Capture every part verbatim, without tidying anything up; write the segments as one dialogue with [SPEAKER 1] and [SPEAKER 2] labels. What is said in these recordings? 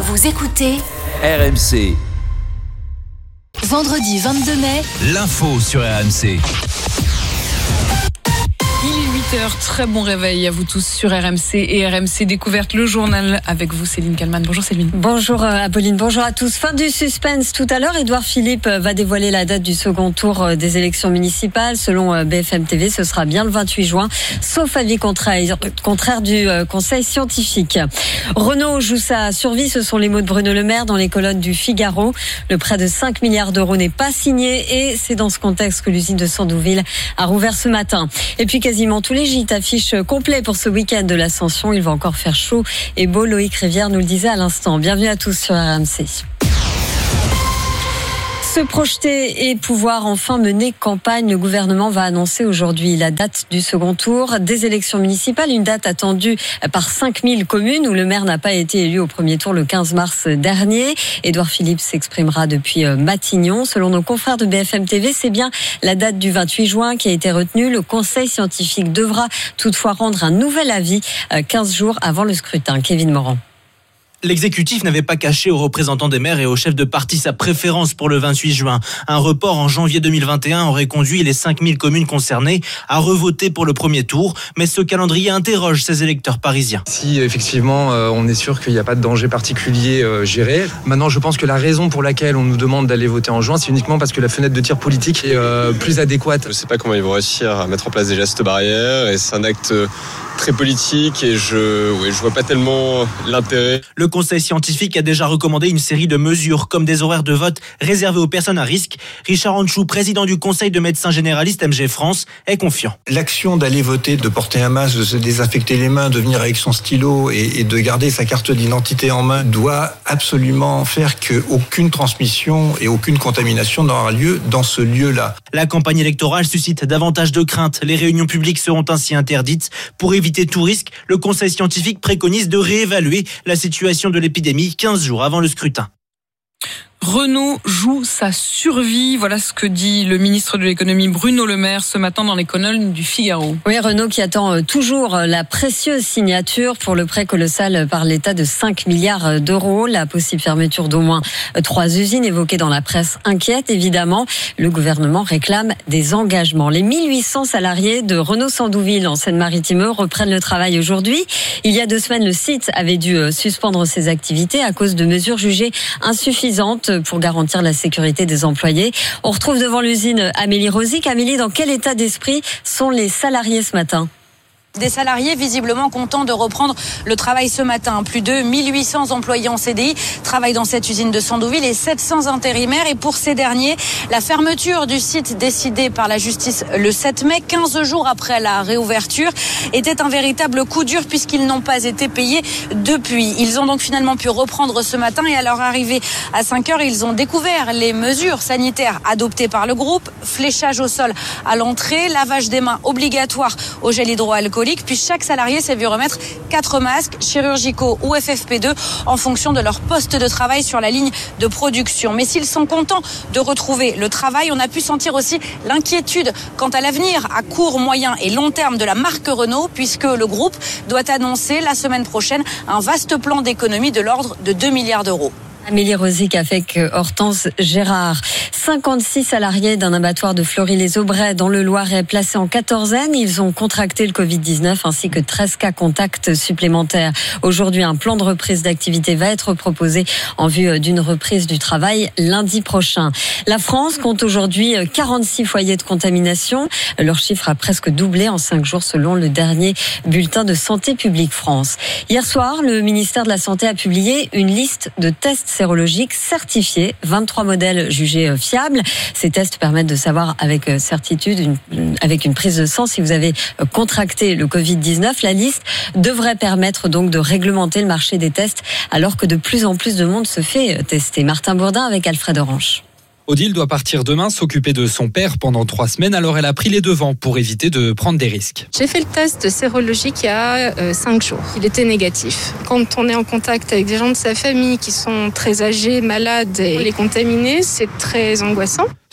[SPEAKER 1] Vous écoutez
[SPEAKER 2] R M C.
[SPEAKER 1] Vendredi vingt-deux mai,
[SPEAKER 2] L'info sur R M C.
[SPEAKER 3] Il est huit heures, très bon réveil à vous tous sur R M C et R M C Découverte, le journal avec vous Céline Kallmann. Bonjour Céline.
[SPEAKER 4] Bonjour Apolline, bonjour à tous. Fin du suspense tout à l'heure, Édouard Philippe va dévoiler la date du second tour des élections municipales. Selon B F M T V, ce sera bien le vingt-huit juin, sauf avis contraire, contraire du Conseil scientifique. Renault joue sa survie, ce sont les mots de Bruno Le Maire dans les colonnes du Figaro. Le prêt de cinq milliards d'euros n'est pas signé et c'est dans ce contexte que l'usine de Sandouville a rouvert ce matin. Et puis quasiment tous les gîtes affichent complet pour ce week-end de l'Ascension. Il va encore faire chaud et beau. Loïc Rivière nous le disait à l'instant. Bienvenue à tous sur R M C. Se projeter et pouvoir enfin mener campagne, le gouvernement va annoncer aujourd'hui la date du second tour des élections municipales, une date attendue par cinq mille communes où le maire n'a pas été élu au premier tour le quinze mars dernier. Édouard Philippe s'exprimera depuis Matignon. Selon nos confrères de B F M T V, c'est bien la date du vingt-huit juin qui a été retenue. Le Conseil scientifique devra toutefois rendre un nouvel avis quinze jours avant le scrutin. Kevin Morand.
[SPEAKER 5] L'exécutif n'avait pas caché aux représentants des maires et aux chefs de parti sa préférence pour le vingt-huit juin. Un report en janvier deux mille vingt et un aurait conduit les cinq mille communes concernées à revoter pour le premier tour. Mais ce calendrier interroge ces électeurs parisiens.
[SPEAKER 6] Si effectivement euh, on est sûr qu'il n'y a pas de danger particulier euh, géré. Maintenant je pense que la raison pour laquelle on nous demande d'aller voter en juin, c'est uniquement parce que la fenêtre de tir politique est euh, plus adéquate.
[SPEAKER 7] Je ne sais pas comment ils vont réussir à mettre en place des gestes barrières et c'est un acte très politique et je ne ouais, je vois pas tellement l'intérêt.
[SPEAKER 5] Le Conseil scientifique a déjà recommandé une série de mesures comme des horaires de vote réservés aux personnes à risque. Richard Anchou, président du Conseil de médecins généralistes M G France, est confiant.
[SPEAKER 8] L'action d'aller voter, de porter un masque, de se désinfecter les mains, de venir avec son stylo et, et de garder sa carte d'identité en main doit absolument faire qu'aucune transmission et aucune contamination n'aura lieu dans ce lieu-là.
[SPEAKER 5] La campagne électorale suscite davantage de craintes. Les réunions publiques seront ainsi interdites. Pour éviter tout risque, le Conseil scientifique préconise de réévaluer la situation de l'épidémie quinze jours avant le scrutin.
[SPEAKER 3] Renault joue sa survie. Voilà ce que dit le ministre de l'économie Bruno Le Maire ce matin dans les colonnes du Figaro.
[SPEAKER 4] Oui, Renault qui attend toujours la précieuse signature pour le prêt colossal par l'État de cinq milliards d'euros. La possible fermeture d'au moins trois usines évoquée dans la presse inquiète, évidemment. Le gouvernement réclame des engagements. Les mille huit cents salariés de Renault Sandouville en Seine-Maritime reprennent le travail aujourd'hui. Il y a deux semaines, le site avait dû suspendre ses activités à cause de mesures jugées insuffisantes pour garantir la sécurité des employés. On retrouve devant l'usine Amélie Rosic. Amélie, dans quel état d'esprit sont les salariés ce matin ?
[SPEAKER 9] Des salariés visiblement contents de reprendre le travail ce matin. Plus de mille huit cents employés en C D I travaillent dans cette usine de Sandouville et sept cents intérimaires. Et pour ces derniers, la fermeture du site décidée par la justice le sept mai, quinze jours après la réouverture, était un véritable coup dur puisqu'ils n'ont pas été payés depuis. Ils ont donc finalement pu reprendre ce matin et à leur arrivée à cinq heures, ils ont découvert les mesures sanitaires adoptées par le groupe. Fléchage au sol à l'entrée, lavage des mains obligatoire au gel hydroalcoolique. Puis chaque salarié s'est vu remettre quatre masques chirurgicaux ou F F P deux en fonction de leur poste de travail sur la ligne de production. Mais s'ils sont contents de retrouver le travail, on a pu sentir aussi l'inquiétude quant à l'avenir à court, moyen et long terme de la marque Renault, puisque le groupe doit annoncer la semaine prochaine un vaste plan d'économie de l'ordre de deux milliards d'euros.
[SPEAKER 4] Amélie Rosic avec Hortense Gérard. cinquante-six salariés d'un abattoir de Fleury-les-Aubrais dans le Loiret placés en quatorzaine. Ils ont contracté le covid dix-neuf ainsi que treize cas contacts supplémentaires. Aujourd'hui, un plan de reprise d'activité va être proposé en vue d'une reprise du travail lundi prochain. La France compte aujourd'hui quarante-six foyers de contamination. Leur chiffre a presque doublé en cinq jours selon le dernier bulletin de Santé publique France. Hier soir, le ministère de la Santé a publié une liste de tests sérologiques certifiés, vingt-trois modèles jugés fiables. Ces tests permettent de savoir avec certitude, une, avec une prise de sang, si vous avez contracté le covid dix-neuf. La liste devrait permettre donc de réglementer le marché des tests alors que de plus en plus de monde se fait tester. Martin Bourdin avec Alfred Orange.
[SPEAKER 10] Odile doit partir demain s'occuper de son père pendant trois semaines, alors elle a pris les devants pour éviter de prendre des risques.
[SPEAKER 11] J'ai fait le test sérologique il y a euh, cinq jours. Il était négatif. Quand on est en contact avec des gens de sa famille qui sont très âgés, malades et les contaminés, c'est très angoissant.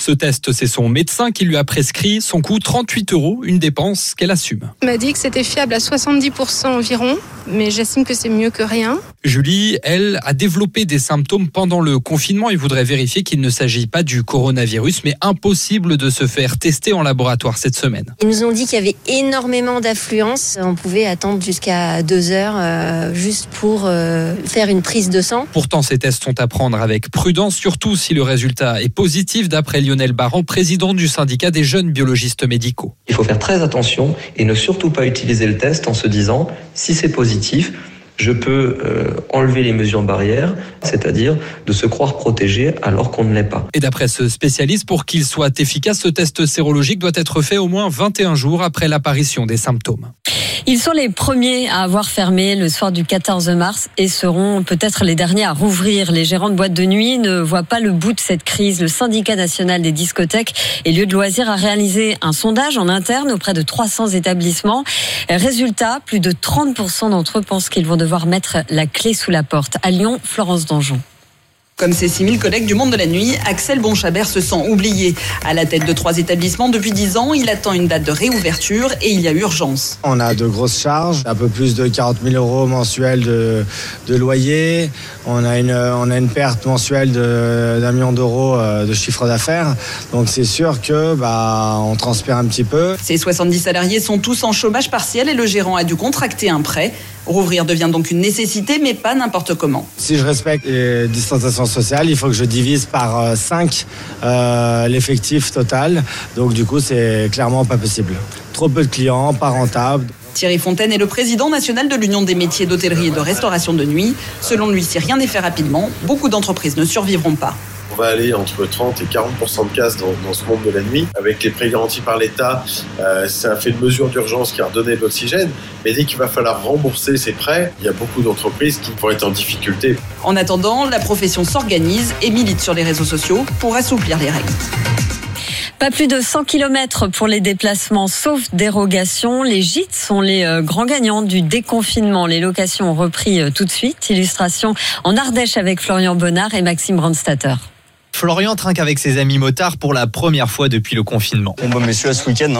[SPEAKER 10] Ce test, c'est son médecin qui lui a prescrit. Son coût, trente-huit euros, une dépense qu'elle assume.
[SPEAKER 11] Il m'a dit que c'était fiable à soixante-dix pour cent environ, mais j'estime que c'est mieux que rien.
[SPEAKER 10] Julie, elle, a développé des symptômes pendant le confinement et voudrait vérifier qu'il ne s'agit pas du coronavirus, mais impossible de se faire tester en laboratoire cette semaine.
[SPEAKER 1] Ils nous ont dit qu'il y avait énormément d'affluence. On pouvait attendre jusqu'à deux heures euh, juste pour euh, faire une prise de sang.
[SPEAKER 10] Pourtant, ces tests sont à prendre avec prudence, surtout si le résultat est positif, d'après Lionel Barran, président du syndicat des jeunes biologistes médicaux.
[SPEAKER 12] Il faut faire très attention et ne surtout pas utiliser le test en se disant si c'est positif, je peux euh, enlever les mesures barrières, c'est-à-dire de se croire protégé alors qu'on ne l'est pas.
[SPEAKER 10] Et d'après ce spécialiste, pour qu'il soit efficace, ce test sérologique doit être fait au moins vingt et un jours après l'apparition des symptômes.
[SPEAKER 4] Ils sont les premiers à avoir fermé le soir du quatorze mars et seront peut-être les derniers à rouvrir. Les gérants de boîtes de nuit ne voient pas le bout de cette crise. Le syndicat national des discothèques et lieux de loisirs a réalisé un sondage en interne auprès de trois cents établissements. Résultat, plus de trente pour cent d'entre eux pensent qu'ils vont devoir mettre la clé sous la porte. À Lyon, Florence Danjon.
[SPEAKER 13] Comme ses six mille collègues du monde de la nuit, Axel Bonchabert se sent oublié. À la tête de trois établissements depuis dix ans, il attend une date de réouverture et il y a urgence.
[SPEAKER 14] On a de grosses charges, un peu plus de quarante mille euros mensuels de, de loyer. On a, une, on a une perte mensuelle de, d'un million d'euros de chiffre d'affaires. Donc c'est sûr que bah, on transpire un petit peu.
[SPEAKER 13] Ces soixante-dix salariés sont tous en chômage partiel et le gérant a dû contracter un prêt. Rouvrir devient donc une nécessité, mais pas n'importe comment.
[SPEAKER 14] Si je respecte les distanciations sociales, il faut que je divise par cinq euh, l'effectif total. Donc du coup, c'est clairement pas possible. Trop peu de clients, pas rentable.
[SPEAKER 13] Thierry Fontaine est le président national de l'Union des métiers d'hôtellerie et de restauration de nuit. Selon lui, si rien n'est fait rapidement, beaucoup d'entreprises ne survivront pas.
[SPEAKER 15] On va aller entre trente et quarante pour cent de casse dans, dans ce monde de la nuit. Avec les prêts garantis par l'État, euh, ça fait une mesure d'urgence qui a redonné de l'oxygène. Mais dès qu'il va falloir rembourser ces prêts, il y a beaucoup d'entreprises qui pourraient être en difficulté.
[SPEAKER 13] En attendant, la profession s'organise et milite sur les réseaux sociaux pour assouplir les règles.
[SPEAKER 4] Pas plus de cent kilomètres pour les déplacements, sauf dérogation. Les gîtes sont les grands gagnants du déconfinement. Les locations ont repris tout de suite. Illustration en Ardèche avec Florian Bonnard et Maxime Brandstatter.
[SPEAKER 16] Florian trinque avec ses amis motards pour la première fois depuis le confinement.
[SPEAKER 17] Bon bah messieurs, à ce week-end, hein.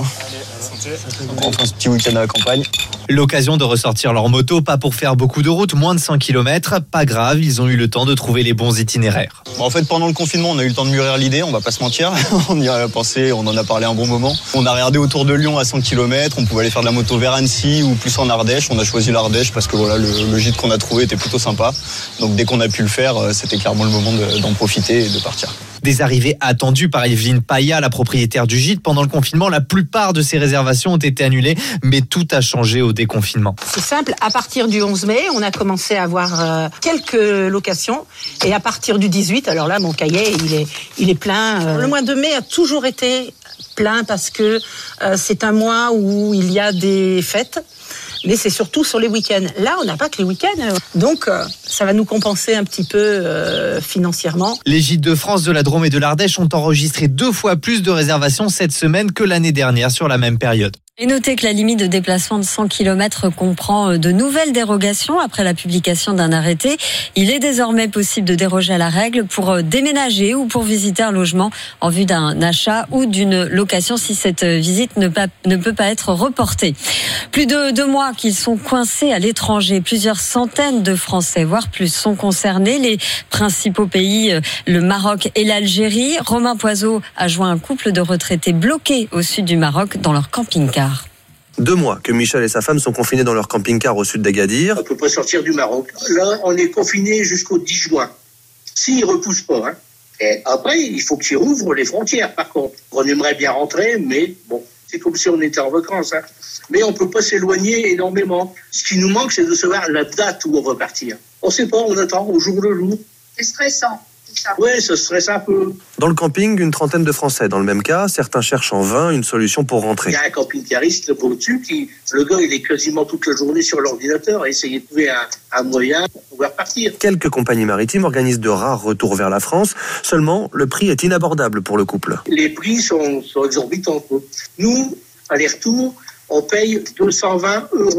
[SPEAKER 17] On prend ce petit week-end à la campagne.
[SPEAKER 16] L'occasion de ressortir leur moto, pas pour faire beaucoup de route, moins de cent kilomètres. Pas grave, ils ont eu le temps de trouver les bons itinéraires.
[SPEAKER 17] Bon, en fait, pendant le confinement, on a eu le temps de mûrir l'idée, on va pas se mentir. On y a pensé, on en a parlé un bon moment. On a regardé autour de Lyon à cent kilomètres, on pouvait aller faire de la moto vers Annecy ou plus en Ardèche. On a choisi l'Ardèche parce que voilà, le, le gîte qu'on a trouvé était plutôt sympa. Donc dès qu'on a pu le faire, c'était clairement le moment de, d'en profiter et de partir.
[SPEAKER 16] Des arrivées attendues par Evelyne Paya, la propriétaire du gîte. Pendant le confinement, la plupart de ces réservations ont été annulées, mais tout a changé au déconfinement.
[SPEAKER 18] C'est simple, à partir du onze mai, on a commencé à avoir euh, quelques locations, et à partir du dix-huit, alors là, mon cahier, il est, il est plein. Euh... Le mois de mai a toujours été plein parce que euh, c'est un mois où il y a des fêtes. Mais c'est surtout sur les week-ends. Là, on n'a pas que les week-ends. Donc, euh, ça va nous compenser un petit peu euh, financièrement.
[SPEAKER 16] Les gîtes de France, de la Drôme et de l'Ardèche ont enregistré deux fois plus de réservations cette semaine que l'année dernière sur la même période.
[SPEAKER 4] Et notez que la limite de déplacement de cent kilomètres comprend de nouvelles dérogations après la publication d'un arrêté. Il est désormais possible de déroger à la règle pour déménager ou pour visiter un logement en vue d'un achat ou d'une location si cette visite ne, pas, ne peut pas être reportée. Plus de deux mois qu'ils sont coincés à l'étranger. Plusieurs centaines de Français, voire plus, sont concernés. Les principaux pays, le Maroc et l'Algérie. Romain Poiseau a joint un couple de retraités bloqués au sud du Maroc dans leur camping-car.
[SPEAKER 19] Deux mois que Michel et sa femme sont confinés dans leur camping-car au sud d'Agadir.
[SPEAKER 20] On ne peut pas sortir du Maroc. Là, on est confinés jusqu'au dix juin. S'ils ne repoussent pas. Hein. Et après, il faut qu'ils rouvrent les frontières, par contre. On aimerait bien rentrer, mais bon, c'est comme si on était en vacances. Hein. Mais on ne peut pas s'éloigner énormément. Ce qui nous manque, c'est de savoir la date où on va partir. On ne sait pas, on attend au jour le jour.
[SPEAKER 21] C'est stressant.
[SPEAKER 20] Oui, ça stresse un peu.
[SPEAKER 19] Dans le camping, une trentaine de Français. Dans le même cas, certains cherchent en vain une solution pour rentrer.
[SPEAKER 20] Il y a un camping-cariste là, au-dessus qui, le gars, il est quasiment toute la journée sur l'ordinateur à essayer de trouver un, un moyen pour pouvoir partir.
[SPEAKER 19] Quelques compagnies maritimes organisent de rares retours vers la France. Seulement, le prix est inabordable pour le couple.
[SPEAKER 20] Les prix sont, sont exorbitants. Nous, aller-retour, on paye deux cent vingt euros.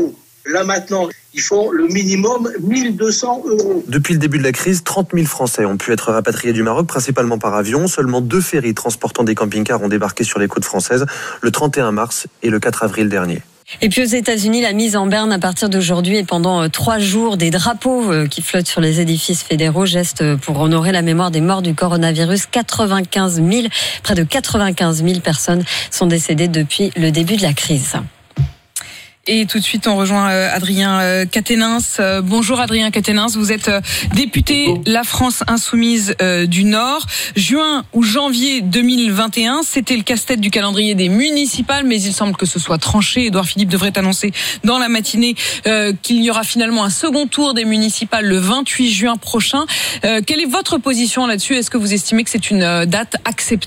[SPEAKER 20] Là maintenant, il faut le minimum mille deux cents euros.
[SPEAKER 19] Depuis le début de la crise, trente mille Français ont pu être rapatriés du Maroc, principalement par avion. Seulement deux ferries transportant des camping-cars ont débarqué sur les côtes françaises le trente et un mars et le quatre avril dernier.
[SPEAKER 4] Et puis aux États-Unis, la mise en berne à partir d'aujourd'hui et pendant trois jours des drapeaux qui flottent sur les édifices fédéraux, geste pour honorer la mémoire des morts du coronavirus. quatre-vingt-quinze mille, près de quatre-vingt-quinze mille personnes sont décédées depuis le début de la crise.
[SPEAKER 3] Et tout de suite, on rejoint Adrien Quatennens. Bonjour Adrien Quatennens, vous êtes député Bonjour. La France Insoumise du Nord. Juin ou janvier deux mille vingt et un, c'était le casse-tête du calendrier des municipales, mais il semble que ce soit tranché. Édouard Philippe devrait annoncer dans la matinée euh, qu'il y aura finalement un second tour des municipales le vingt-huit juin prochain. Euh, quelle est votre position là-dessus ? Est-ce que vous estimez que c'est une date acceptable ?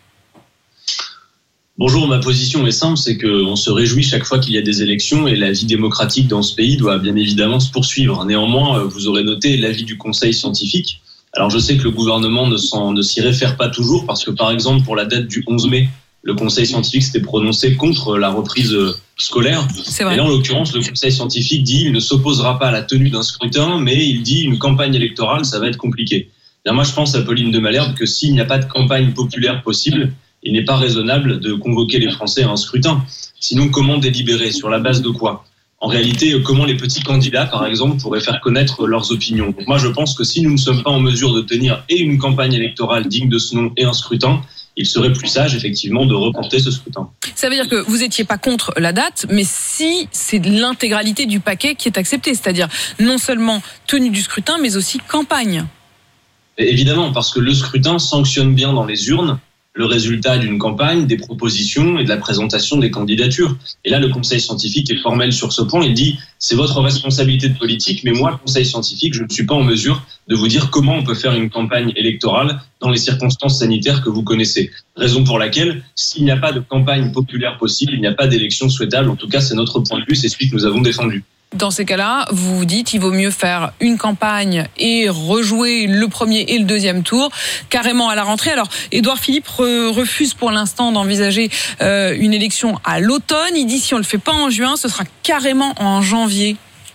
[SPEAKER 21] Bonjour, ma position est simple, c'est qu'on se réjouit chaque fois qu'il y a des élections et la vie démocratique dans ce pays doit bien évidemment se poursuivre. Néanmoins, vous aurez noté l'avis du Conseil scientifique. Alors je sais que le gouvernement ne, s'en, ne s'y réfère pas toujours parce que par exemple pour la date du onze mai, le Conseil scientifique s'était prononcé contre la reprise scolaire.
[SPEAKER 3] C'est vrai.
[SPEAKER 21] Et là en l'occurrence, le Conseil scientifique dit qu'il ne s'opposera pas à la tenue d'un scrutin, mais il dit une campagne électorale, ça va être compliqué. Bien, moi je pense à Pauline de Malherbe que s'il n'y a pas de campagne populaire possible, il n'est pas raisonnable de convoquer les Français à un scrutin. Sinon, comment délibérer ? Sur la base de quoi ? En réalité, comment les petits candidats, par exemple, pourraient faire connaître leurs opinions ? Donc moi, je pense que si nous ne sommes pas en mesure de tenir et une campagne électorale digne de ce nom et un scrutin, il serait plus sage, effectivement, de reporter ce scrutin.
[SPEAKER 3] Ça veut dire que vous n'étiez pas contre la date, mais si c'est l'intégralité du paquet qui est acceptée, c'est-à-dire non seulement tenue du scrutin, mais aussi campagne.
[SPEAKER 21] Et évidemment, parce que le scrutin sanctionne bien dans les urnes le résultat d'une campagne, des propositions et de la présentation des candidatures. Et là, le Conseil scientifique est formel sur ce point. Il dit, c'est votre responsabilité de politique, mais moi, le Conseil scientifique, je ne suis pas en mesure de vous dire comment on peut faire une campagne électorale dans les circonstances sanitaires que vous connaissez. Raison pour laquelle, s'il n'y a pas de campagne populaire possible, il n'y a pas d'élection souhaitable. En tout cas, c'est notre point de vue, c'est celui que nous avons défendu.
[SPEAKER 3] Dans ces cas-là, vous vous dites il vaut mieux faire une campagne et rejouer le premier et le deuxième tour carrément à la rentrée. Alors, Édouard Philippe re- refuse pour l'instant d'envisager euh, une élection à l'automne. Il dit si on le fait pas en juin, ce sera carrément en janvier.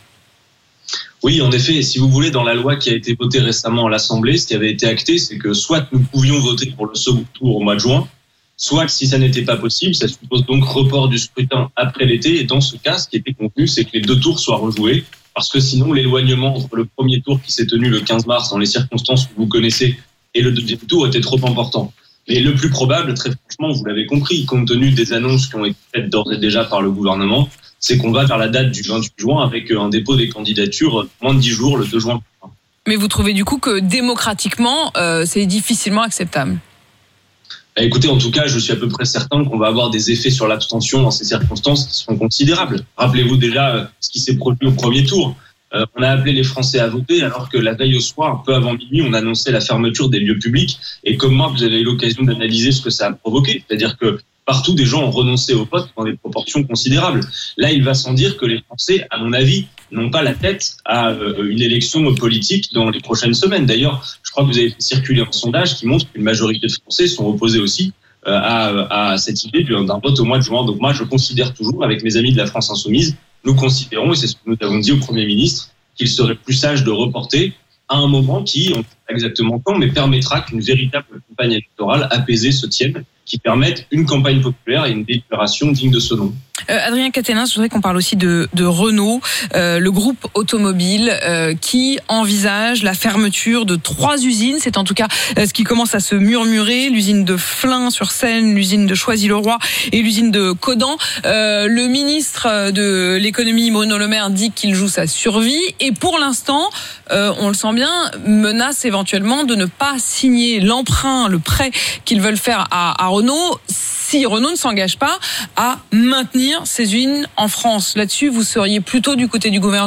[SPEAKER 21] Oui, en effet, si vous voulez, dans la loi qui a été votée récemment à l'Assemblée, ce qui avait été acté, c'est que soit nous pouvions voter pour le second tour au mois de juin, soit, si ça n'était pas possible, ça suppose donc report du scrutin après l'été. Et dans ce cas, ce qui était convenu, c'est que les deux tours soient rejoués, parce que sinon, l'éloignement entre le premier tour qui s'est tenu le quinze mars, dans les circonstances que vous connaissez, et le deuxième tour était trop important. Mais le plus probable, très franchement, vous l'avez compris, compte tenu des annonces qui ont été faites d'ores et déjà par le gouvernement, c'est qu'on va vers la date du vingt-huit juin avec un dépôt des candidatures moins de dix jours, le deux juin prochain.
[SPEAKER 3] Mais vous trouvez du coup que démocratiquement, euh, c'est difficilement acceptable ?
[SPEAKER 21] Écoutez, en tout cas, je suis à peu près certain qu'on va avoir des effets sur l'abstention dans ces circonstances qui seront considérables. Rappelez-vous déjà euh, ce qui s'est produit au premier tour. Euh, on a appelé les Français à voter alors que la veille au soir, peu avant minuit, on annonçait la fermeture des lieux publics. Et comme moi, vous avez eu l'occasion d'analyser ce que ça a provoqué. C'est-à-dire que partout, des gens ont renoncé au vote dans des proportions considérables. Là, il va sans dire que les Français, à mon avis, n'ont pas la tête à euh, une élection politique dans les prochaines semaines. D'ailleurs, je crois que vous avez fait circuler un sondage qui montre qu'une majorité de Français sont opposés aussi euh, à, à cette idée d'un vote au mois de juin. Donc moi, je considère toujours, avec mes amis de la France Insoumise, nous considérons, et c'est ce que nous avons dit au Premier ministre, qu'il serait plus sage de reporter à un moment qui, on ne sait pas exactement quand, mais permettra qu'une véritable campagne électorale apaisée se tienne, qui permette une campagne populaire et une délibération digne de ce nom.
[SPEAKER 3] Euh, Adrien Quatennens, je voudrais qu'on parle aussi de, de Renault, euh, le groupe automobile euh, qui envisage la fermeture de trois usines. C'est en tout cas euh, ce qui commence à se murmurer. L'usine de Flins-sur-Seine, l'usine de Choisy-le-Roi et l'usine de Caudan. Euh, le ministre de l'économie, Bruno Le Maire, dit qu'il joue sa survie. Et pour l'instant, euh, on le sent bien, menace éventuellement de ne pas signer l'emprunt, le prêt qu'ils veulent faire à, à Renault si Renault ne s'engage pas à maintenir ces usines en France. Là-dessus, vous seriez plutôt du côté du gouvernement ?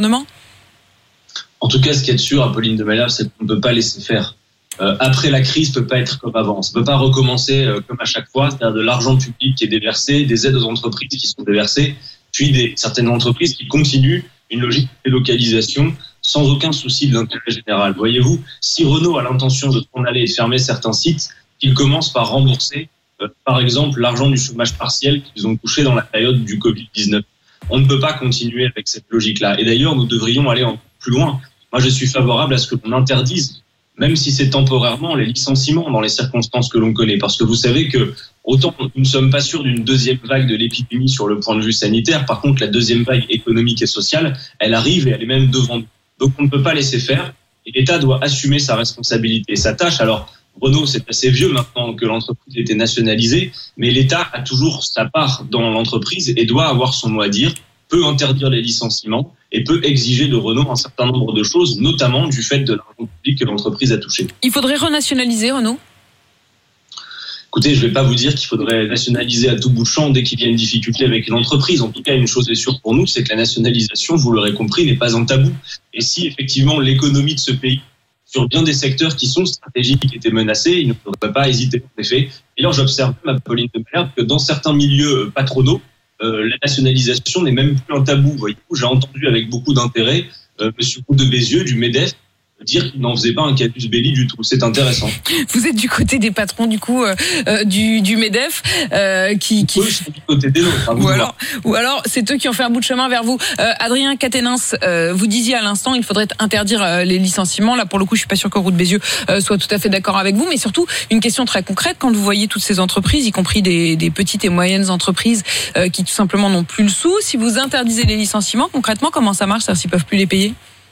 [SPEAKER 21] En tout cas, ce qu'il y a de sûr, Pauline de Malherbe, c'est qu'on ne peut pas laisser faire. Euh, après la crise, ne peut pas être comme avant. Ça ne peut pas recommencer euh, comme à chaque fois, c'est-à-dire de l'argent public qui est déversé, des aides aux entreprises qui sont déversées, puis des, certaines entreprises qui continuent une logique de délocalisation sans aucun souci de l'intérêt général. Voyez-vous, si Renault a l'intention de s'en aller et de fermer certains sites, qu'il commence par rembourser Euh, par exemple, l'argent du chômage partiel qu'ils ont touché dans la période du covid dix-neuf. On ne peut pas continuer avec cette logique-là. Et d'ailleurs, nous devrions aller encore plus loin. Moi, je suis favorable à ce que l'on interdise, même si c'est temporairement, les licenciements dans les circonstances que l'on connaît. Parce que vous savez que, autant nous ne sommes pas sûrs d'une deuxième vague de l'épidémie sur le point de vue sanitaire, par contre, la deuxième vague économique et sociale, elle arrive et elle est même devant nous. Donc, on ne peut pas laisser faire. Et l'État doit assumer sa responsabilité et sa tâche. Alors, Renault, c'est assez vieux maintenant que l'entreprise était nationalisée, mais l'État a toujours sa part dans l'entreprise et doit avoir son mot à dire, peut interdire les licenciements et peut exiger de Renault un certain nombre de choses, notamment du fait de l'argent public que l'entreprise a touché.
[SPEAKER 3] Il faudrait renationaliser Renault ?
[SPEAKER 21] Écoutez, je ne vais pas vous dire qu'il faudrait nationaliser à tout bout de champ dès qu'il y a une difficulté avec une entreprise. En tout cas, une chose est sûre pour nous, c'est que la nationalisation, vous l'aurez compris, n'est pas un tabou. Et si effectivement l'économie de ce pays, sur bien des secteurs qui sont stratégiques, était menacée, il ne faudrait pas hésiter en effet. Et là, j'observe même, Apolline de Malherbe, que dans certains milieux patronaux, euh, la nationalisation n'est même plus un tabou. Voyez-vous, j'ai entendu avec beaucoup d'intérêt euh, M. Roux de Bézieux du MEDEF dire qu'il n'en faisait pas un casus belli du tout. C'est intéressant.
[SPEAKER 3] Vous êtes du côté des patrons du coup euh, euh, du, du MEDEF euh, qui, qui...
[SPEAKER 21] Oui, je suis du côté des nôtres.
[SPEAKER 3] Ou alors, ou alors c'est eux qui ont fait un bout de chemin vers vous. Euh, Adrien Quatennens, euh, vous disiez à l'instant il faudrait interdire euh, les licenciements. Là pour le coup je suis pas sûr que Roux de Bézieux euh, soit tout à fait d'accord avec vous, mais surtout une question très concrète, quand vous voyez toutes ces entreprises, y compris des, des petites et moyennes entreprises euh, qui tout simplement n'ont plus le sou, si vous interdisez les licenciements, concrètement comment ça marche, s'ils peuvent plus les payer?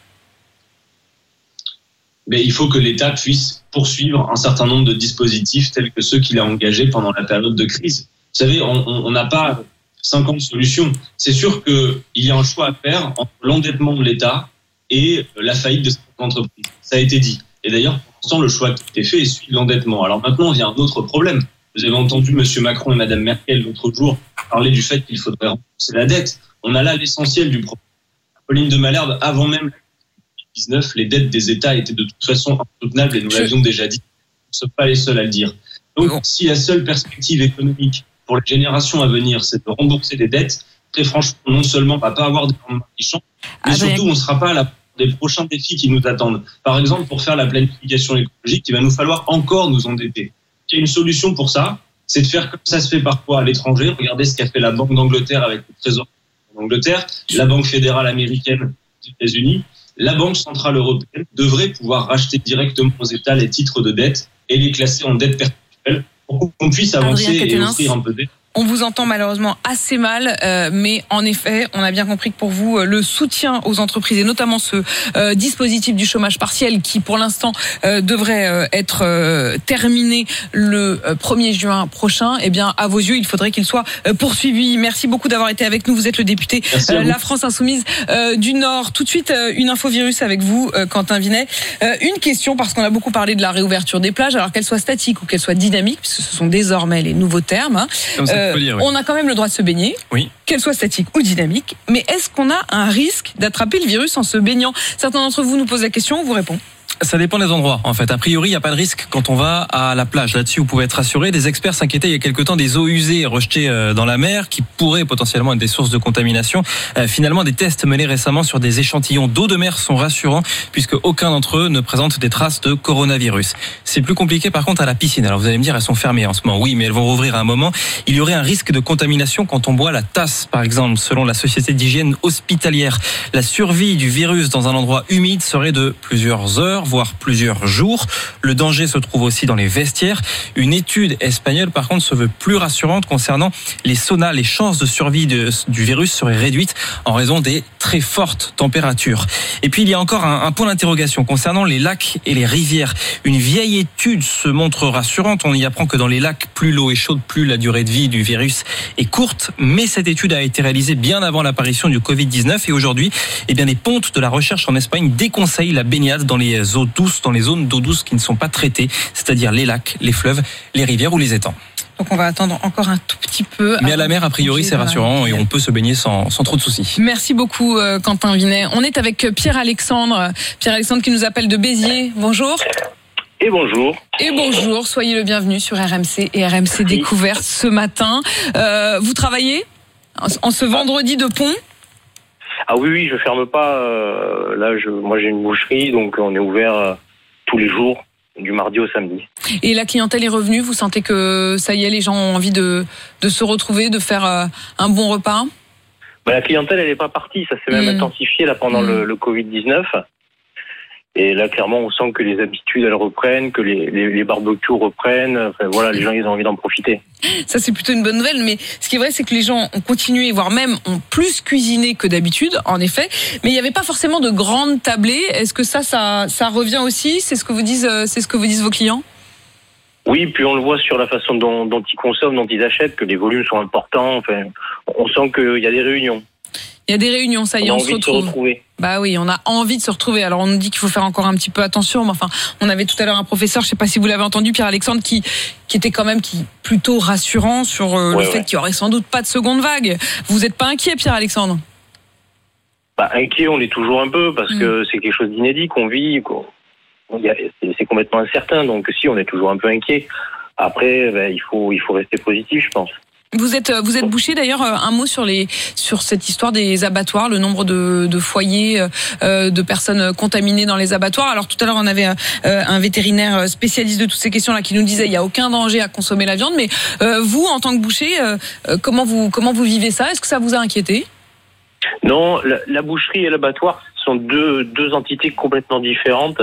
[SPEAKER 21] Mais il faut que l'État puisse poursuivre un certain nombre de dispositifs tels que ceux qu'il a engagés pendant la période de crise. Vous savez, on n'a pas cinquante solutions. C'est sûr qu'il y a un choix à faire entre l'endettement de l'État et la faillite de cette entreprise. Ça a été dit. Et d'ailleurs, pour l'instant, le choix qui a été fait est celui de l'endettement. Alors maintenant, il y a un autre problème. Vous avez entendu M. Macron et Mme Merkel l'autre jour parler du fait qu'il faudrait rembourser la dette. On a là l'essentiel du problème. Apolline de Malherbe, avant même dix-neuf, les dettes des États étaient de toute façon insoutenables et nous l'avions déjà dit. Nous ne sommes pas les seuls à le dire. Donc, si la seule perspective économique pour les générations à venir, c'est de rembourser des dettes, très franchement, non seulement on ne va pas avoir des rendements qui changent, mais ah, surtout, on ne sera pas à la des prochains défis qui nous attendent. Par exemple, pour faire la planification écologique, il va nous falloir encore nous endetter. Il y a une solution pour ça, c'est de faire comme ça se fait parfois à l'étranger. Regardez ce qu'a fait la Banque d'Angleterre avec le Trésor d'Angleterre, la Banque fédérale américaine des États-Unis. La Banque centrale européenne devrait pouvoir racheter directement aux États les titres de dette et les classer en dette perpétuelle pour qu'on puisse avancer et offrir un peu d'aide.
[SPEAKER 3] On vous entend malheureusement assez mal, euh, mais en effet, on a bien compris que pour vous, le soutien aux entreprises et notamment ce euh, dispositif du chômage partiel qui, pour l'instant, euh, devrait euh, être euh, terminé le premier juin prochain, eh bien, à vos yeux, il faudrait qu'il soit euh, poursuivi. Merci beaucoup d'avoir été avec nous. Vous êtes le député euh, La France Insoumise euh, du Nord. Tout de suite, euh, une info virus avec vous, euh, Quentin Vinet. Euh, une question, parce qu'on a beaucoup parlé de la réouverture des plages, alors qu'elle soit statique ou qu'elle soit dynamique, puisque ce sont désormais les nouveaux termes. Hein. Euh, Dire, oui. On a quand même le droit de se baigner, oui. Qu'elle soit statique ou dynamique, mais est-ce qu'on a un risque d'attraper le virus en se baignant? Certains d'entre vous nous posent la question, on vous répond.
[SPEAKER 2] Ça dépend des endroits, en fait. A priori, il n'y a pas de risque quand on va à la plage. Là-dessus, vous pouvez être rassuré. Des experts s'inquiétaient il y a quelque temps des eaux usées rejetées dans la mer qui pourraient potentiellement être des sources de contamination. Euh, finalement, des tests menés récemment sur des échantillons d'eau de mer sont rassurants puisque aucun d'entre eux ne présente des traces de coronavirus. C'est plus compliqué par contre à la piscine. Alors vous allez me dire, elles sont fermées en ce moment. Oui, mais elles vont rouvrir à un moment. Il y aurait un risque de contamination quand on boit la tasse, par exemple. Selon la Société d'hygiène hospitalière, la survie du virus dans un endroit humide serait de plusieurs heures, voire plusieurs jours. Le danger se trouve aussi dans les vestiaires. Une étude espagnole, par contre, se veut plus rassurante concernant les saunas. Les chances de survie de, du virus seraient réduites en raison des très fortes températures. Et puis, il y a encore un, un point d'interrogation concernant les lacs et les rivières. Une vieille étude se montre rassurante. On y apprend que dans les lacs, plus l'eau est chaude, plus la durée de vie du virus est courte. Mais cette étude a été réalisée bien avant l'apparition du covid dix-neuf. Et aujourd'hui, eh bien, les pontes de la recherche en Espagne déconseillent la baignade dans les eaux douces, dans les zones d'eau douce qui ne sont pas traitées, c'est-à-dire les lacs, les fleuves, les rivières ou les étangs.
[SPEAKER 3] Donc on va attendre encore un tout petit peu.
[SPEAKER 2] Mais à la mer, a priori, c'est rassurant et on peut se baigner sans, sans trop de soucis.
[SPEAKER 3] Merci beaucoup, euh, Quentin Vinet. On est avec Pierre-Alexandre. Pierre-Alexandre qui nous appelle de Béziers. Bonjour.
[SPEAKER 22] Et bonjour.
[SPEAKER 3] Et bonjour. Soyez le bienvenu sur R M C et R M C Découverte ce matin. Euh, vous travaillez en ce vendredi de pont?
[SPEAKER 22] Ah oui, oui, je ferme pas. Euh, là, je, moi, j'ai une boucherie, donc on est ouvert euh, tous les jours, du mardi au samedi.
[SPEAKER 3] Et la clientèle est revenue? Vous sentez que ça y est, les gens ont envie de, de se retrouver, de faire euh, un bon repas?
[SPEAKER 22] Bah, la clientèle, elle n'est pas partie. Ça s'est même mmh. intensifié là pendant mmh. le, le covid dix-neuf. Et là, clairement, on sent que les habitudes, elles reprennent, que les, les, les barbecues reprennent. Enfin, voilà, les gens, ils ont envie d'en profiter.
[SPEAKER 3] Ça, c'est plutôt une bonne nouvelle. Mais ce qui est vrai, c'est que les gens ont continué, voire même ont plus cuisiné que d'habitude, en effet. Mais il n'y avait pas forcément de grandes tablées. Est-ce que ça, ça, ça revient aussi? C'est ce que vous disent, c'est ce que vous disent vos clients?
[SPEAKER 22] Oui, puis on le voit sur la façon dont, dont ils consomment, dont ils achètent, que les volumes sont importants. Enfin, on sent qu'il y a des réunions.
[SPEAKER 3] Il y a des réunions, ça y est, on, on se retrouve.
[SPEAKER 22] Se retrouver.
[SPEAKER 3] Bah oui, on a envie de se retrouver. Alors on nous dit qu'il faut faire encore un petit peu attention, mais enfin, on avait tout à l'heure un professeur, je sais pas si vous l'avez entendu, Pierre-Alexandre, qui qui était quand même qui plutôt rassurant sur euh, ouais, le fait ouais. qu'il y aurait sans doute pas de seconde vague. Vous n'êtes pas inquiet, Pierre-Alexandre?
[SPEAKER 22] Bah inquiet, on l'est toujours un peu parce mmh. que c'est quelque chose d'inédit qu'on vit, quoi. C'est complètement incertain, donc si, on est toujours un peu inquiet. Après, bah, il faut il faut rester positif, je pense.
[SPEAKER 3] Vous êtes vous êtes bouché d'ailleurs, un mot sur les sur cette histoire des abattoirs, le nombre de, de foyers euh, de personnes contaminées dans les abattoirs. Alors tout à l'heure on avait un, un vétérinaire spécialiste de toutes ces questions là qui nous disait il y a aucun danger à consommer la viande, mais euh, vous en tant que boucher, euh, comment vous comment vous vivez ça? Est-ce que ça vous a inquiété?
[SPEAKER 22] Non, la, la boucherie et l'abattoir sont deux deux entités complètement différentes.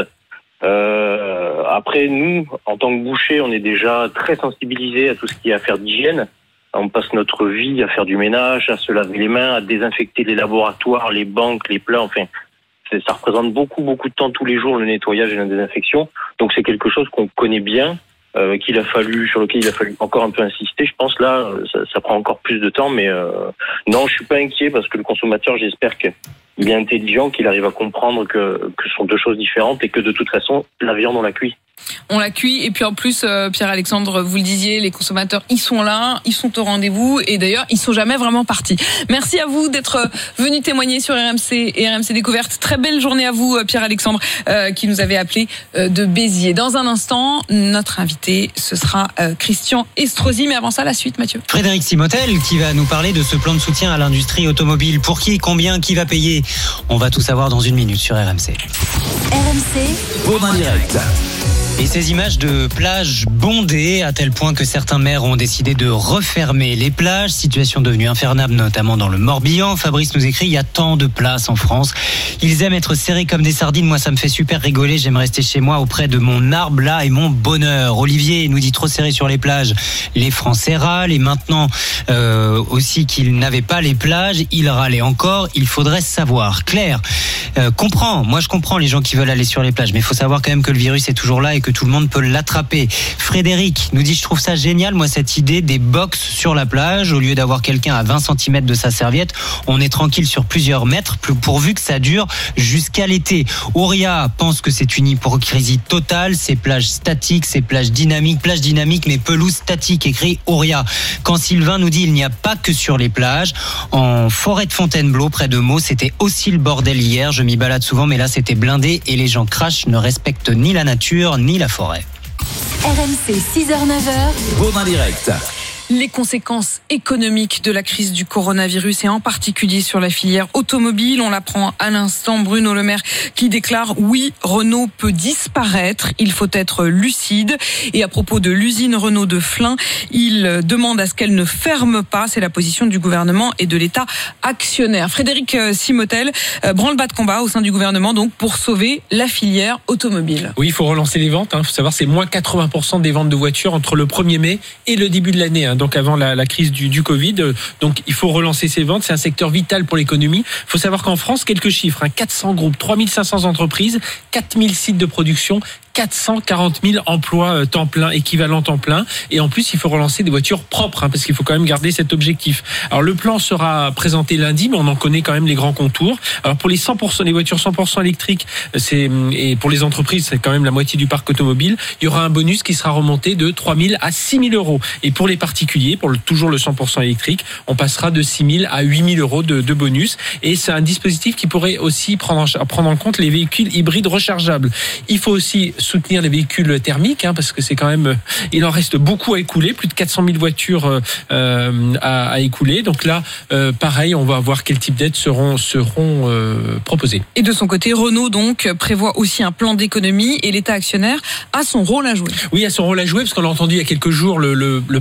[SPEAKER 22] Euh, après nous, en tant que boucher, on est déjà très sensibilisés à tout ce qui est affaire d'hygiène. On passe notre vie à faire du ménage, à se laver les mains, à désinfecter les laboratoires, les banques, les plats. Enfin, ça représente beaucoup, beaucoup de temps tous les jours, le nettoyage et la désinfection. Donc c'est quelque chose qu'on connaît bien, euh, qu'il a fallu, sur lequel il a fallu encore un peu insister. Je pense là, ça, ça prend encore plus de temps, mais euh, non, je suis pas inquiet parce que le consommateur, j'espère qu'il est intelligent, qu'il arrive à comprendre que, que ce sont deux choses différentes et que de toute façon, la viande, on la cuit.
[SPEAKER 3] On la cuit et puis en plus, euh, Pierre-Alexandre, vous le disiez, les consommateurs, ils sont là, ils sont au rendez-vous et d'ailleurs, ils sont jamais vraiment partis. Merci à vous d'être venu témoigner sur R M C et R M C Découverte. Très belle journée à vous, Pierre-Alexandre, euh, qui nous avait appelé euh, de Béziers. Dans un instant, notre invité, ce sera euh, Christian Estrosi. Mais avant ça, la suite, Mathieu.
[SPEAKER 6] Frédéric Simotel qui va nous parler de ce plan de soutien à l'industrie automobile. Pour qui, combien, qui va payer? On va tout savoir dans une minute sur R M C.
[SPEAKER 7] R M C,
[SPEAKER 6] Baudin Direct. Et ces images de plages bondées à tel point que certains maires ont décidé de refermer les plages, situation devenue infernable notamment dans le Morbihan. Fabrice nous écrit, il y a tant de places en France. Ils aiment être serrés comme des sardines. Moi, ça me fait super rigoler. J'aime rester chez moi auprès de mon arbre là et mon bonheur. Olivier nous dit trop serré sur les plages. Les Français râlent et maintenant euh, aussi qu'ils n'avaient pas les plages, ils râlaient encore. Il faudrait savoir. Claire euh, comprend. Moi, je comprends les gens qui veulent aller sur les plages, mais il faut savoir quand même que le virus est toujours là et que tout le monde peut l'attraper. Frédéric nous dit, je trouve ça génial, moi, cette idée des box sur la plage. Au lieu d'avoir quelqu'un à vingt centimètres de sa serviette, on est tranquille sur plusieurs mètres, pourvu que ça dure jusqu'à l'été. Auria pense que c'est une hypocrisie totale, ces plages statiques, ces plages dynamiques, plages dynamiques, mais pelouse statique, écrit Auria. Quand Sylvain nous dit, il n'y a pas que sur les plages. En forêt de Fontainebleau, près de Meaux, c'était aussi le bordel hier. Je m'y balade souvent, mais là, c'était blindé et les gens crachent, ne respectent ni la nature, ni la forêt.
[SPEAKER 7] R M C, six heures neuf heures.
[SPEAKER 6] Baudin Direct.
[SPEAKER 3] Les conséquences économiques de la crise du coronavirus et en particulier sur la filière automobile. On l'apprend à l'instant, Bruno Le Maire qui déclare « Oui, Renault peut disparaître, il faut être lucide ». Et à propos de l'usine Renault de Flins, il demande à ce qu'elle ne ferme pas. C'est la position du gouvernement et de l'État actionnaire. Frédéric Simotel, branle-bas de combat au sein du gouvernement donc pour sauver la filière automobile.
[SPEAKER 23] Oui, il faut relancer les ventes. Il hein. faut savoir c'est moins quatre-vingts pour cent des ventes de voitures entre le premier mai et le début de l'année. Hein. Donc avant la, la crise du, du Covid. Donc il faut relancer ces ventes. C'est un secteur vital pour l'économie. Il faut savoir qu'en France, quelques chiffres, hein, quatre cents groupes, trois mille cinq cents entreprises, quatre mille sites de production, quatre cent quarante mille emplois euh, temps plein, équivalent temps plein. Et en plus, il faut relancer des voitures propres, hein, parce qu'il faut quand même garder cet objectif. Alors le plan sera présenté lundi, mais on en connaît quand même les grands contours. Alors pour les cent pour cent, les voitures cent pour cent électriques, c'est, et pour les entreprises, c'est quand même la moitié du parc automobile, il y aura un bonus qui sera remonté de trois mille à six mille euros. Et pour les particuliers, pour le, toujours le cent pour cent électrique, on passera de six mille à huit mille euros de, de bonus. Et c'est un dispositif qui pourrait aussi prendre en, prendre en compte les véhicules hybrides rechargeables. Il faut aussi soutenir les véhicules thermiques, hein, parce que c'est quand même, il en reste beaucoup à écouler, plus de quatre cent mille voitures euh, à, à écouler. Donc là, euh, pareil, on va voir quel type d'aides seront seront euh, proposées.
[SPEAKER 3] Et de son côté, Renault donc prévoit aussi un plan d'économie et l'État actionnaire a son rôle à jouer.
[SPEAKER 23] Oui, a son rôle à jouer parce qu'on l'a entendu il y a quelques jours, le, le, le prêt garanti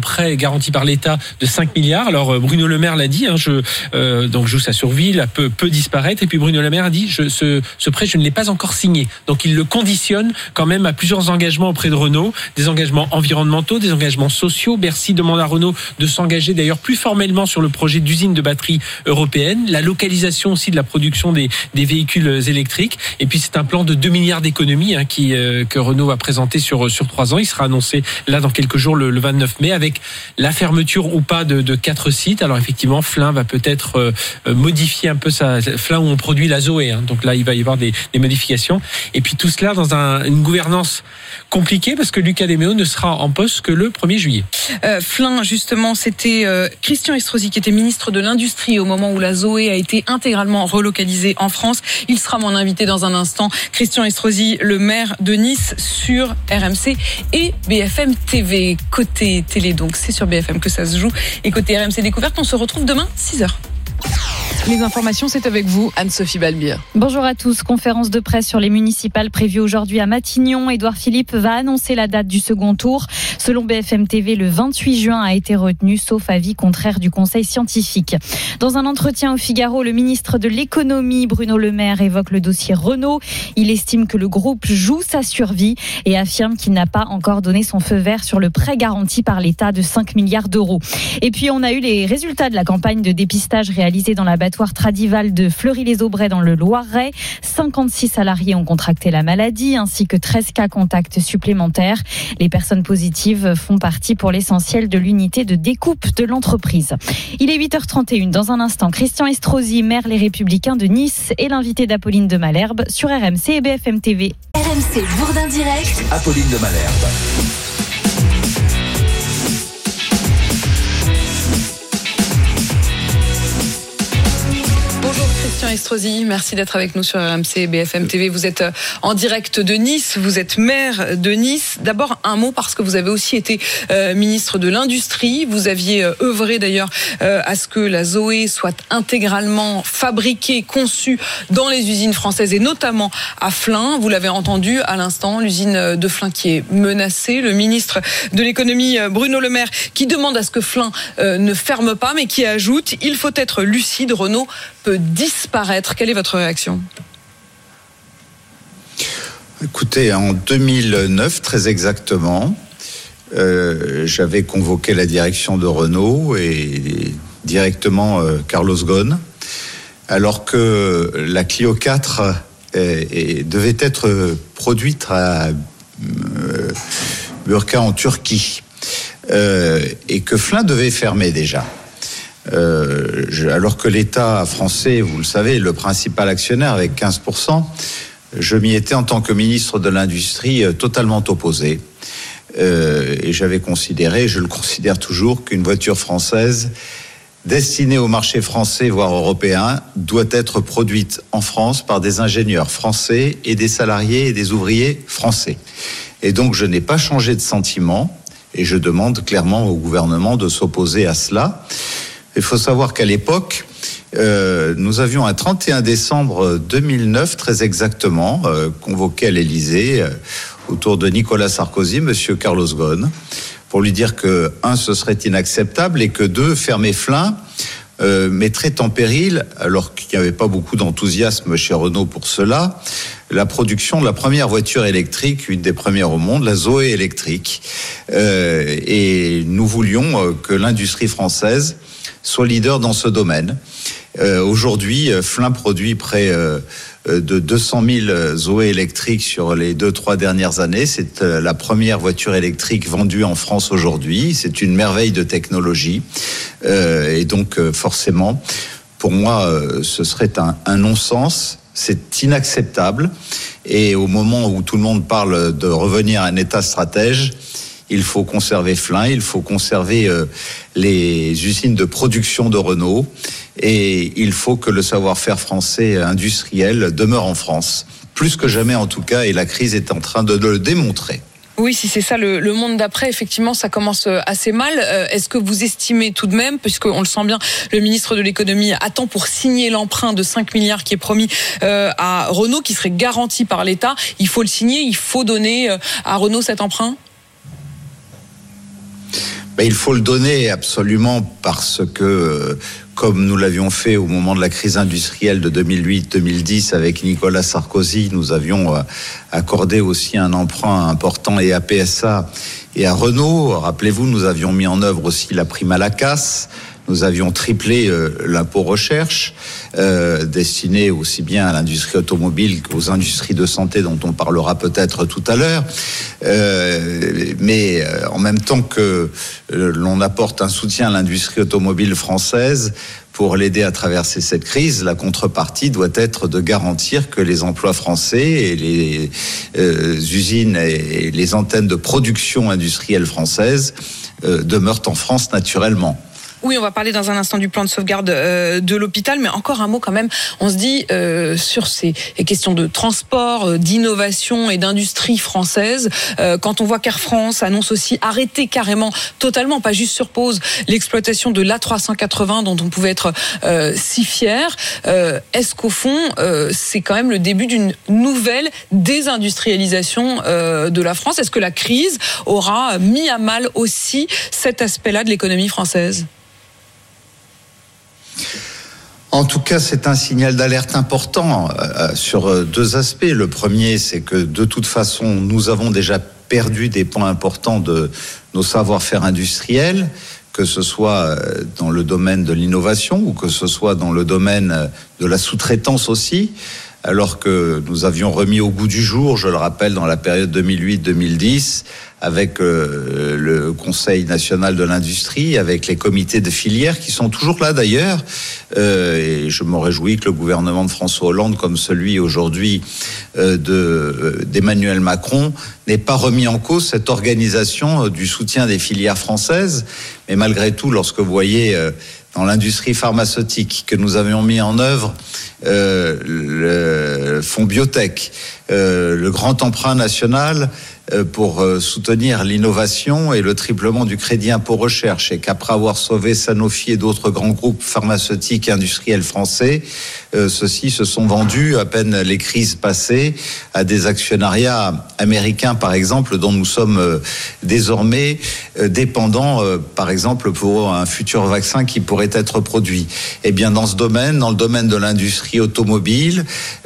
[SPEAKER 23] garanti par l'État de cinq milliards. Alors Bruno Le Maire l'a dit, hein, je, euh, donc joue sa survie, là, peut, peut disparaître. Et puis Bruno Le Maire a dit, je, ce, ce prêt, je ne l'ai pas encore signé. Donc il le conditionne quand même à plusieurs engagements auprès de Renault, des engagements environnementaux, des engagements sociaux. Bercy demande à Renault de s'engager d'ailleurs plus formellement sur le projet d'usine de batterie européenne, la localisation aussi de la production des, des véhicules électriques. Et puis c'est un plan de deux milliards d'économies hein, qui, euh, que Renault va présenter sur, sur trois ans. Il sera annoncé là dans quelques jours, le, le vingt-neuf mai, avec la fermeture ou pas de, de quatre sites. Alors effectivement, Flins va peut-être euh, modifier un peu sa... Flins où on produit la Zoé. Hein, donc là, il va y avoir des, des modifications. Et puis tout cela dans un, une gouvernance compliquée parce que Luca De Meo ne sera en poste que le premier juillet.
[SPEAKER 3] Euh, Flins, justement, c'était euh, Christian Estrosi qui était ministre de l'Industrie au moment où la Zoé a été intégralement relocalisée en France. Il sera mon invité dans un instant. Christian Estrosi, le maire de Nice, sur R M C et B F M T V. Côté télé, donc c'est sur B F M que ça se joue. Et côté R M C Découverte, on se retrouve demain, six heures. Les informations, c'est avec vous, Anne-Sophie Balbir.
[SPEAKER 5] Bonjour à tous. Conférence de presse sur les municipales prévue aujourd'hui à Matignon. Édouard Philippe va annoncer la date du second tour. Selon B F M T V, le vingt-huit juin a été retenu, sauf avis contraire du Conseil scientifique. Dans un entretien au Figaro, le ministre de l'économie, Bruno Le Maire, évoque le dossier Renault. Il estime que le groupe joue sa survie et affirme qu'il n'a pas encore donné son feu vert sur le prêt garanti par l'État de cinq milliards d'euros. Et puis, on a eu les résultats de la campagne de dépistage réalisée dans l'abattoir Tradival de Fleury-les-Aubrais dans le Loiret. cinquante-six salariés ont contracté la maladie ainsi que treize cas contacts supplémentaires. Les personnes positives font partie pour l'essentiel de l'unité de découpe de l'entreprise. Il est huit heures trente et une. Dans un instant, Christian Estrosi, maire Les Républicains de Nice, et l'invité d'Apolline de Malherbe sur R M C et B F M T V.
[SPEAKER 7] R M C Bourdin Direct.
[SPEAKER 8] Apolline de Malherbe.
[SPEAKER 3] Christian Estrosi, merci d'être avec nous sur R M C et B F M T V. Vous êtes en direct de Nice, vous êtes maire de Nice. D'abord, un mot parce que vous avez aussi été euh, ministre de l'Industrie. Vous aviez euh, œuvré d'ailleurs euh, à ce que la Zoé soit intégralement fabriquée, conçue dans les usines françaises et notamment à Flins. Vous l'avez entendu à l'instant, l'usine de Flins qui est menacée. Le ministre de l'économie, Bruno Le Maire, qui demande à ce que Flins euh, ne ferme pas, mais qui ajoute « Il faut être lucide, Renault peut disparaître ». Quelle est votre réaction ?
[SPEAKER 9] Écoutez, en deux mille neuf, très exactement, euh, j'avais convoqué la direction de Renault et directement euh, Carlos Ghosn, alors que la Clio quatre euh, et, devait être produite à euh, Burka en Turquie euh, et que Flins devait fermer déjà. Euh, je, alors que l'État français, vous le savez, est le principal actionnaire avec quinze pour cent, je m'y étais en tant que ministre de l'Industrie euh, totalement opposé. Euh, et j'avais considéré, je le considère toujours, qu'une voiture française destinée au marché français, voire européen, doit être produite en France par des ingénieurs français et des salariés et des ouvriers français. Et donc je n'ai pas changé de sentiment et je demande clairement au gouvernement de s'opposer à cela. Il faut savoir qu'à l'époque, euh, nous avions un trente et un décembre deux mille neuf, très exactement, euh, convoqué à l'Élysée, euh, autour de Nicolas Sarkozy, monsieur Carlos Ghosn, pour lui dire que, un, ce serait inacceptable, et que, deux, fermer Flins euh, mettrait en péril, alors qu'il n'y avait pas beaucoup d'enthousiasme chez Renault pour cela, la production de la première voiture électrique, une des premières au monde, la Zoé électrique. Euh, et nous voulions euh, que l'industrie française soit leader dans ce domaine. Euh, aujourd'hui, Flins produit près euh, de deux cent mille Zoé électriques sur les deux, trois dernières années. C'est euh, la première voiture électrique vendue en France aujourd'hui. C'est une merveille de technologie. Euh, et donc, euh, forcément, pour moi, euh, ce serait un, un non-sens. C'est inacceptable. Et au moment où tout le monde parle de revenir à un État stratège, il faut conserver Flins, il faut conserver euh, les usines de production de Renault et il faut que le savoir-faire français industriel demeure en France. Plus que jamais en tout cas, et la crise est en train de, de le démontrer.
[SPEAKER 3] Oui, si c'est ça le, le monde d'après, effectivement, ça commence assez mal. Euh, est-ce que vous estimez tout de même, puisqu'on le sent bien, le ministre de l'économie attend pour signer l'emprunt de cinq milliards qui est promis euh, à Renault, qui serait garanti par l'État, il faut le signer, il faut donner euh, à Renault cet emprunt ?
[SPEAKER 9] Ben, il faut le donner absolument parce que, euh, comme nous l'avions fait au moment de la crise industrielle de deux mille huit deux mille dix avec Nicolas Sarkozy, nous avions euh, accordé aussi un emprunt important et à P S A et à Renault. Rappelez-vous, nous avions mis en œuvre aussi la prime à la casse. Nous avions triplé euh, l'impôt recherche, euh, destiné aussi bien à l'industrie automobile qu'aux industries de santé dont on parlera peut-être tout à l'heure. Euh, mais euh, en même temps que euh, l'on apporte un soutien à l'industrie automobile française pour l'aider à traverser cette crise, la contrepartie doit être de garantir que les emplois français et les euh, usines et les antennes de production industrielle française euh, demeurent en France naturellement.
[SPEAKER 3] Oui, on va parler dans un instant du plan de sauvegarde euh, de l'hôpital, mais encore un mot quand même. On se dit euh, sur ces questions de transport, euh, d'innovation et d'industrie française, euh, quand on voit qu'Air France annonce aussi arrêter carrément, totalement, pas juste sur pause, l'exploitation de l'A trois cent quatre-vingts dont on pouvait être euh, si fier. Euh, est-ce qu'au fond, euh, c'est quand même le début d'une nouvelle désindustrialisation euh, de la France ? Est-ce que la crise aura mis à mal aussi cet aspect-là de l'économie française ?
[SPEAKER 9] En tout cas, c'est un signal d'alerte important euh, sur deux aspects. Le premier, c'est que de toute façon, nous avons déjà perdu des points importants de nos savoir-faire industriels, que ce soit dans le domaine de l'innovation ou que ce soit dans le domaine de la sous-traitance aussi, alors que nous avions remis au goût du jour, je le rappelle, dans la période deux mille huit deux mille dix, avec euh, le Conseil national de l'industrie, avec les comités de filière qui sont toujours là d'ailleurs. Euh, et je me réjouis que le gouvernement de François Hollande, comme celui aujourd'hui euh, de, euh, d'Emmanuel Macron, n'ait pas remis en cause cette organisation euh, du soutien des filières françaises. Mais malgré tout, lorsque vous voyez euh, dans l'industrie pharmaceutique que nous avions mis en œuvre euh, le fonds biotech, euh, le grand emprunt national pour soutenir l'innovation et le triplement du crédit impôt recherche, et qu'après avoir sauvé Sanofi et d'autres grands groupes pharmaceutiques et industriels français, euh, ceux-ci se sont vendus à peine les crises passées à des actionnariats américains, par exemple, dont nous sommes euh, désormais euh, dépendants, euh, par exemple, pour un futur vaccin qui pourrait être produit. Eh bien, dans ce domaine, dans le domaine de l'industrie automobile,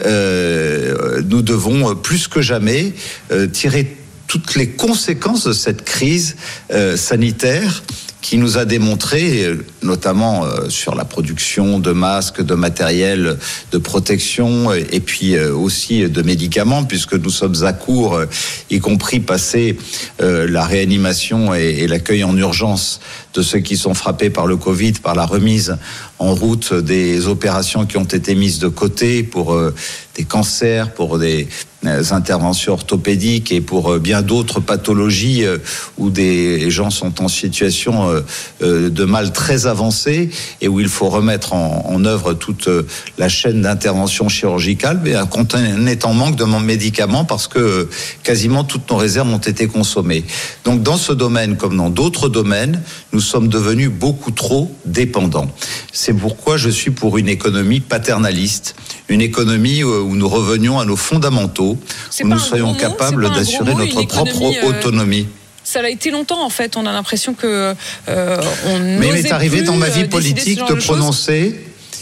[SPEAKER 9] euh, nous devons plus que jamais euh, tirer toutes les conséquences de cette crise euh, sanitaire qui nous a démontré, notamment euh, sur la production de masques, de matériel de protection, et puis euh, aussi de médicaments, puisque nous sommes à court, euh, y compris passer euh, la réanimation et, et l'accueil en urgence de ceux qui sont frappés par le Covid, par la remise en route des opérations qui ont été mises de côté pour euh, des cancers, pour des interventions orthopédiques et pour bien d'autres pathologies où des gens sont en situation de mal très avancé et où il faut remettre en, en œuvre toute la chaîne d'intervention chirurgicale, mais quand on est en manque de médicaments parce que quasiment toutes nos réserves ont été consommées. Donc dans ce domaine comme dans d'autres domaines, nous sommes devenus beaucoup trop dépendants. C'est pourquoi je suis pour une économie paternaliste, une économie où nous revenions à nos fondamentaux, où nous soyons capables d'assurer notre propre autonomie.
[SPEAKER 3] Ça l'a été longtemps en fait, on a l'impression que euh, on
[SPEAKER 9] Mais il m'est arrivé
[SPEAKER 3] plus,
[SPEAKER 9] dans ma vie
[SPEAKER 3] euh,
[SPEAKER 9] politique de,
[SPEAKER 3] de
[SPEAKER 9] prononcer.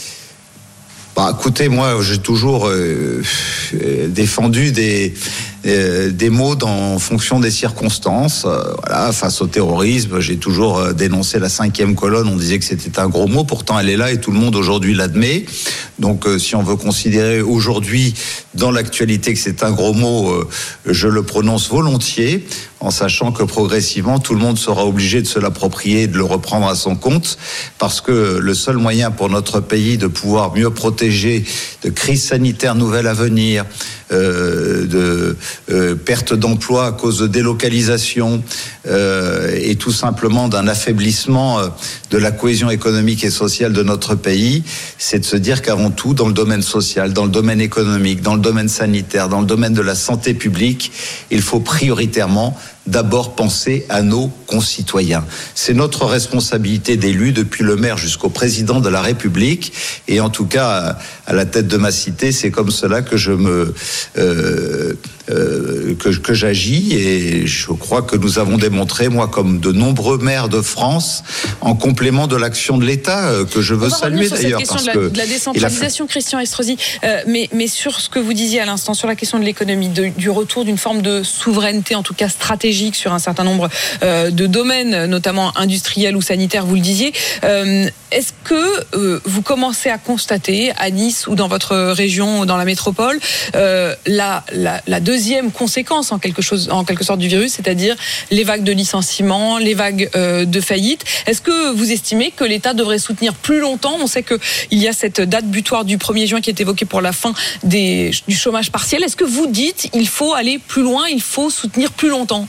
[SPEAKER 9] Bah, écoutez, moi, j'ai toujours euh, défendu des euh, des mots en fonction des circonstances. Euh, voilà, face au terrorisme, j'ai toujours euh, dénoncé la cinquième colonne. On disait que c'était un gros mot, pourtant elle est là et tout le monde aujourd'hui l'admet. Donc, euh, si on veut considérer aujourd'hui dans l'actualité que c'est un gros mot, euh, je le prononce volontiers, en sachant que progressivement tout le monde sera obligé de se l'approprier et de le reprendre à son compte, parce que le seul moyen pour notre pays de pouvoir mieux protéger de crises sanitaires nouvelles à venir, euh, de euh, perte d'emploi à cause de délocalisation euh, et tout simplement d'un affaiblissement euh, de la cohésion économique et sociale de notre pays, c'est de se dire qu'avant tout, dans le domaine social, dans le domaine économique, dans le domaine sanitaire, dans le domaine de la santé publique, il faut prioritairement d'abord penser à nos concitoyens. C'est notre responsabilité d'élus, depuis le maire jusqu'au président de la République, et en tout cas, à la tête de ma cité, c'est comme cela que je me euh, euh, que, que j'agis, et je crois que nous avons démontré, moi comme de nombreux maires de France, en complément de l'action de l'État, euh, que je veux saluer d'ailleurs.
[SPEAKER 3] Sur cette question
[SPEAKER 9] parce
[SPEAKER 3] de la,
[SPEAKER 9] que
[SPEAKER 3] de la décentralisation, Christian Estrosi, euh, mais, mais sur ce que vous disiez à l'instant, sur la question de l'économie, de, du retour d'une forme de souveraineté, en tout cas stratégique, sur un certain nombre euh, de domaines, notamment industriels ou sanitaires, vous le disiez, euh, est-ce que euh, vous commencez à constater, à Nice ou dans votre région, ou dans la métropole, euh, la, la, la deuxième conséquence en quelque, chose, en quelque sorte du virus, c'est-à-dire les vagues de licenciements, les vagues euh, de faillite? Est-ce que vous estimez que l'État devrait soutenir plus longtemps? On sait qu'il y a cette date butoir du premier juin qui est évoquée pour la fin des, du chômage partiel. Est-ce que vous dites il faut aller plus loin, il faut soutenir plus longtemps?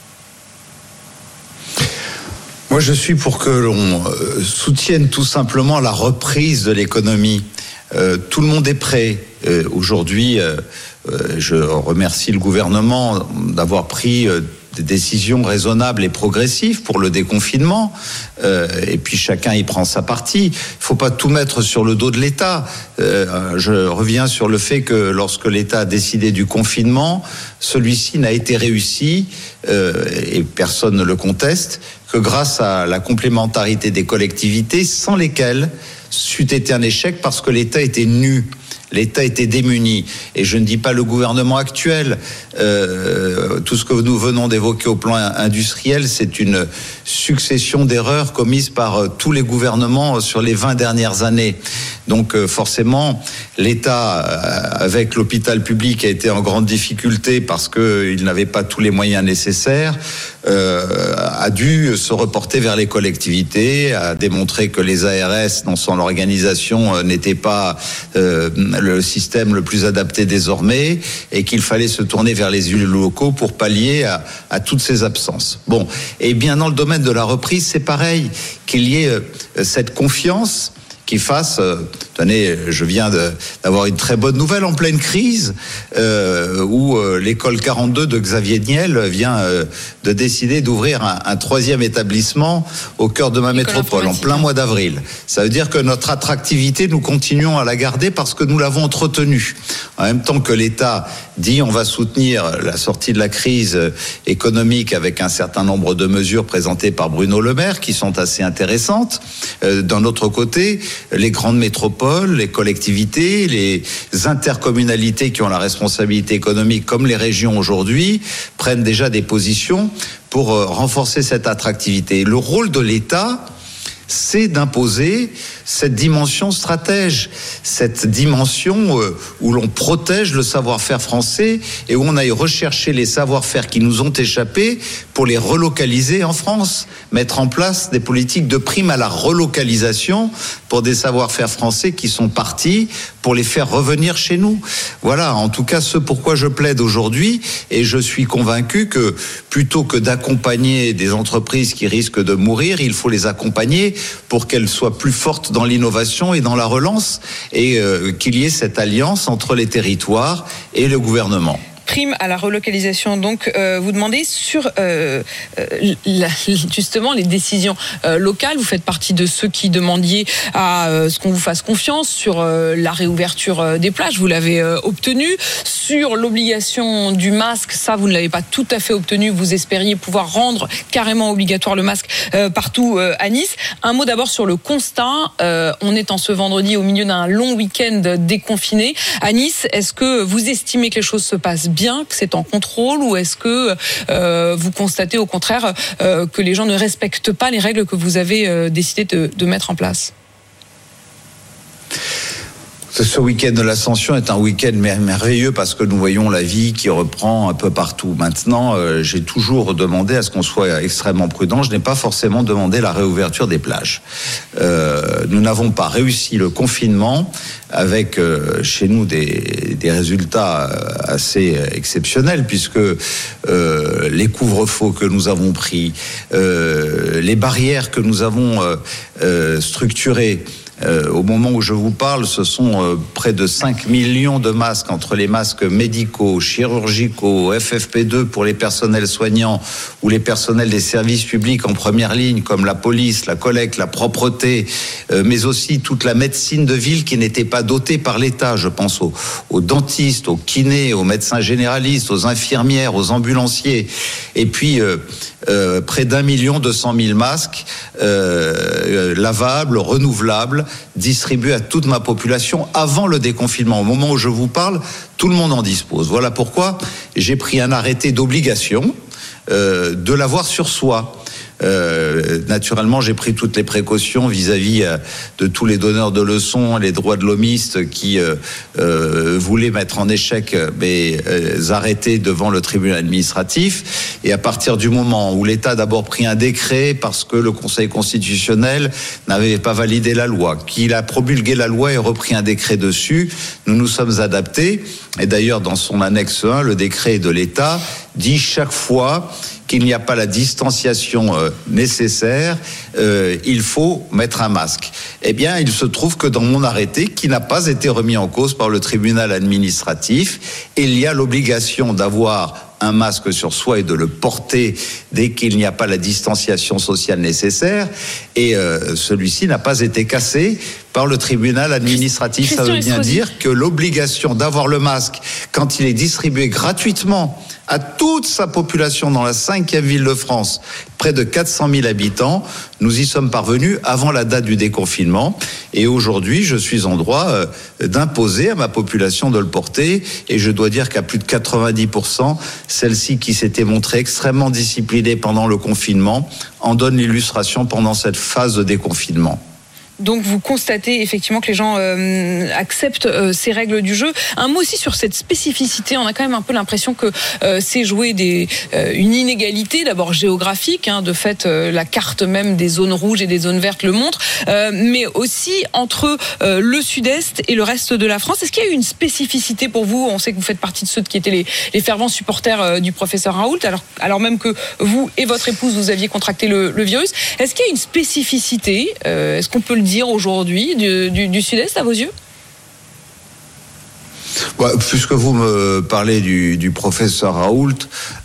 [SPEAKER 9] Moi, je suis pour que l'on soutienne tout simplement la reprise de l'économie. Euh, tout le monde est prêt. Euh, aujourd'hui, euh, je remercie le gouvernement d'avoir pris euh, des décisions raisonnables et progressives pour le déconfinement. Euh, et puis chacun y prend sa partie. Il ne faut pas tout mettre sur le dos de l'État. Euh, je reviens sur le fait que lorsque l'État a décidé du confinement, celui-ci n'a été réussi, euh, et personne ne le conteste, que grâce à la complémentarité des collectivités, sans lesquelles c'eût été un échec parce que l'État était nu. L'État était démuni. Et je ne dis pas le gouvernement actuel. Euh, tout ce que nous venons d'évoquer au plan industriel, c'est une succession d'erreurs commises par euh, tous les gouvernements sur les vingt dernières années. Donc euh, forcément, l'État, euh, avec l'hôpital public, a été en grande difficulté parce qu'il n'avait pas tous les moyens nécessaires, euh, a dû se reporter vers les collectivités, a démontré que les A R S, dans son organisation, euh, n'étaient pas euh, le système le plus adapté désormais, et qu'il fallait se tourner vers les élus locaux pour pallier à, à toutes ces absences. Bon, et bien dans le domaine de la reprise, c'est pareil, qu'il y ait euh, cette confiance qui fasse, euh, tenez, je viens de, d'avoir une très bonne nouvelle en pleine crise, euh, où euh, l'école quarante-deux de Xavier Niel vient euh, de décider d'ouvrir un, un troisième établissement au cœur de ma métropole, en plein mois d'avril. Ça veut dire que notre attractivité, nous continuons à la garder parce que nous l'avons entretenue. En même temps que l'État dit on va soutenir la sortie de la crise économique avec un certain nombre de mesures présentées par Bruno Le Maire qui sont assez intéressantes. Euh, d'un autre côté, les grandes métropoles, les collectivités, les intercommunalités qui ont la responsabilité économique, comme les régions aujourd'hui, prennent déjà des positions pour renforcer cette attractivité. Le rôle de l'État, c'est d'imposer cette dimension stratège, cette dimension où l'on protège le savoir-faire français et où on aille rechercher les savoir-faire qui nous ont échappé pour les relocaliser en France, mettre en place des politiques de prime à la relocalisation pour des savoir-faire français qui sont partis, pour les faire revenir chez nous. Voilà, en tout cas, ce pourquoi je plaide aujourd'hui, et je suis convaincu que plutôt que d'accompagner des entreprises qui risquent de mourir, il faut les accompagner pour qu'elles soient plus fortes dans l'innovation et dans la relance, et euh, qu'il y ait cette alliance entre les territoires et le gouvernement.
[SPEAKER 3] Prime à la relocalisation, donc euh, vous demandez sur euh, la, justement les décisions euh, locales. Vous faites partie de ceux qui demandiez à euh, ce qu'on vous fasse confiance sur euh, la réouverture euh, des plages. Vous l'avez euh, obtenu. Sur l'obligation du masque, ça vous ne l'avez pas tout à fait obtenu. Vous espériez pouvoir rendre carrément obligatoire le masque euh, partout euh, à Nice. Un mot d'abord sur le constat. Euh, on est en ce vendredi au milieu d'un long week-end déconfiné à Nice. Est-ce que vous estimez que les choses se passent bien, que c'est en contrôle, ou est-ce que euh, vous constatez au contraire euh, que les gens ne respectent pas les règles que vous avez euh, décidé de, de mettre en place ?
[SPEAKER 9] Ce week-end de l'Ascension est un week-end merveilleux parce que nous voyons la vie qui reprend un peu partout. Maintenant, euh, j'ai toujours demandé à ce qu'on soit extrêmement prudent. Je n'ai pas forcément demandé la réouverture des plages. Euh, nous n'avons pas réussi le confinement avec euh, chez nous des, des résultats assez exceptionnels, puisque euh, les couvre-feux que nous avons pris, euh, les barrières que nous avons euh, euh, structurées, Euh, au moment où je vous parle, ce sont euh, près de cinq millions de masques entre les masques médicaux, chirurgicaux, F F P deux pour les personnels soignants ou les personnels des services publics en première ligne, comme la police, la collecte, la propreté, euh, mais aussi toute la médecine de ville qui n'était pas dotée par l'État. Je pense aux, aux dentistes, aux kinés, aux médecins généralistes, aux infirmières, aux ambulanciers. Et puis, euh, euh, près d'un million deux cent mille masques euh, lavables, renouvelables, distribués à toute ma population avant le déconfinement. Au moment où je vous parle, tout le monde en dispose. Voilà pourquoi j'ai pris un arrêté d'obligation euh, de l'avoir sur soi. Euh, naturellement, j'ai pris toutes les précautions vis-à-vis euh, de tous les donneurs de leçons, les droits de l'homiste qui euh, euh, voulaient mettre en échec mes euh, arrêtés devant le tribunal administratif. Et à partir du moment où l'État a d'abord pris un décret parce que le Conseil constitutionnel n'avait pas validé la loi, qu'il a promulgué la loi et repris un décret dessus, nous nous sommes adaptés. Et d'ailleurs, dans son annexe un, le décret de l'État dit chaque fois qu'il n'y a pas la distanciation euh, nécessaire, euh, il faut mettre un masque. Eh bien, il se trouve que dans mon arrêté, qui n'a pas été remis en cause par le tribunal administratif, il y a l'obligation d'avoir un masque sur soi et de le porter dès qu'il n'y a pas la distanciation sociale nécessaire. Et euh, celui-ci n'a pas été cassé par le tribunal administratif.
[SPEAKER 3] Christian
[SPEAKER 9] Ça veut bien
[SPEAKER 3] Estrosi.
[SPEAKER 9] dire que l'obligation d'avoir le masque quand il est distribué gratuitement à toute sa population dans la cinquième ville de France, près de quatre cent mille habitants, nous y sommes parvenus avant la date du déconfinement. Et aujourd'hui, je suis en droit euh, d'imposer à ma population de le porter. Et je dois dire qu'à plus de quatre-vingt-dix pour cent, celle-ci qui s'était montrée extrêmement disciplinée pendant le confinement en donne l'illustration pendant cette phase de déconfinement.
[SPEAKER 3] Donc vous constatez effectivement que les gens euh, acceptent euh, ces règles du jeu. Un mot aussi sur cette spécificité. On a quand même un peu l'impression que euh, c'est jouer des, euh, une inégalité, d'abord géographique, hein, de fait euh, la carte même des zones rouges et des zones vertes le montre, euh, mais aussi entre euh, le sud-est et le reste de la France. Est-ce qu'il y a eu une spécificité pour vous? On sait que vous faites partie de ceux qui étaient les, les fervents supporters euh, du professeur Raoult, alors, alors même que vous et votre épouse, vous aviez contracté le, le virus. Est-ce qu'il y a une spécificité, euh, est-ce qu'on peut le dire aujourd'hui du, du, du sud-est à vos yeux?
[SPEAKER 9] Ouais, puisque vous me parlez du, du professeur Raoult,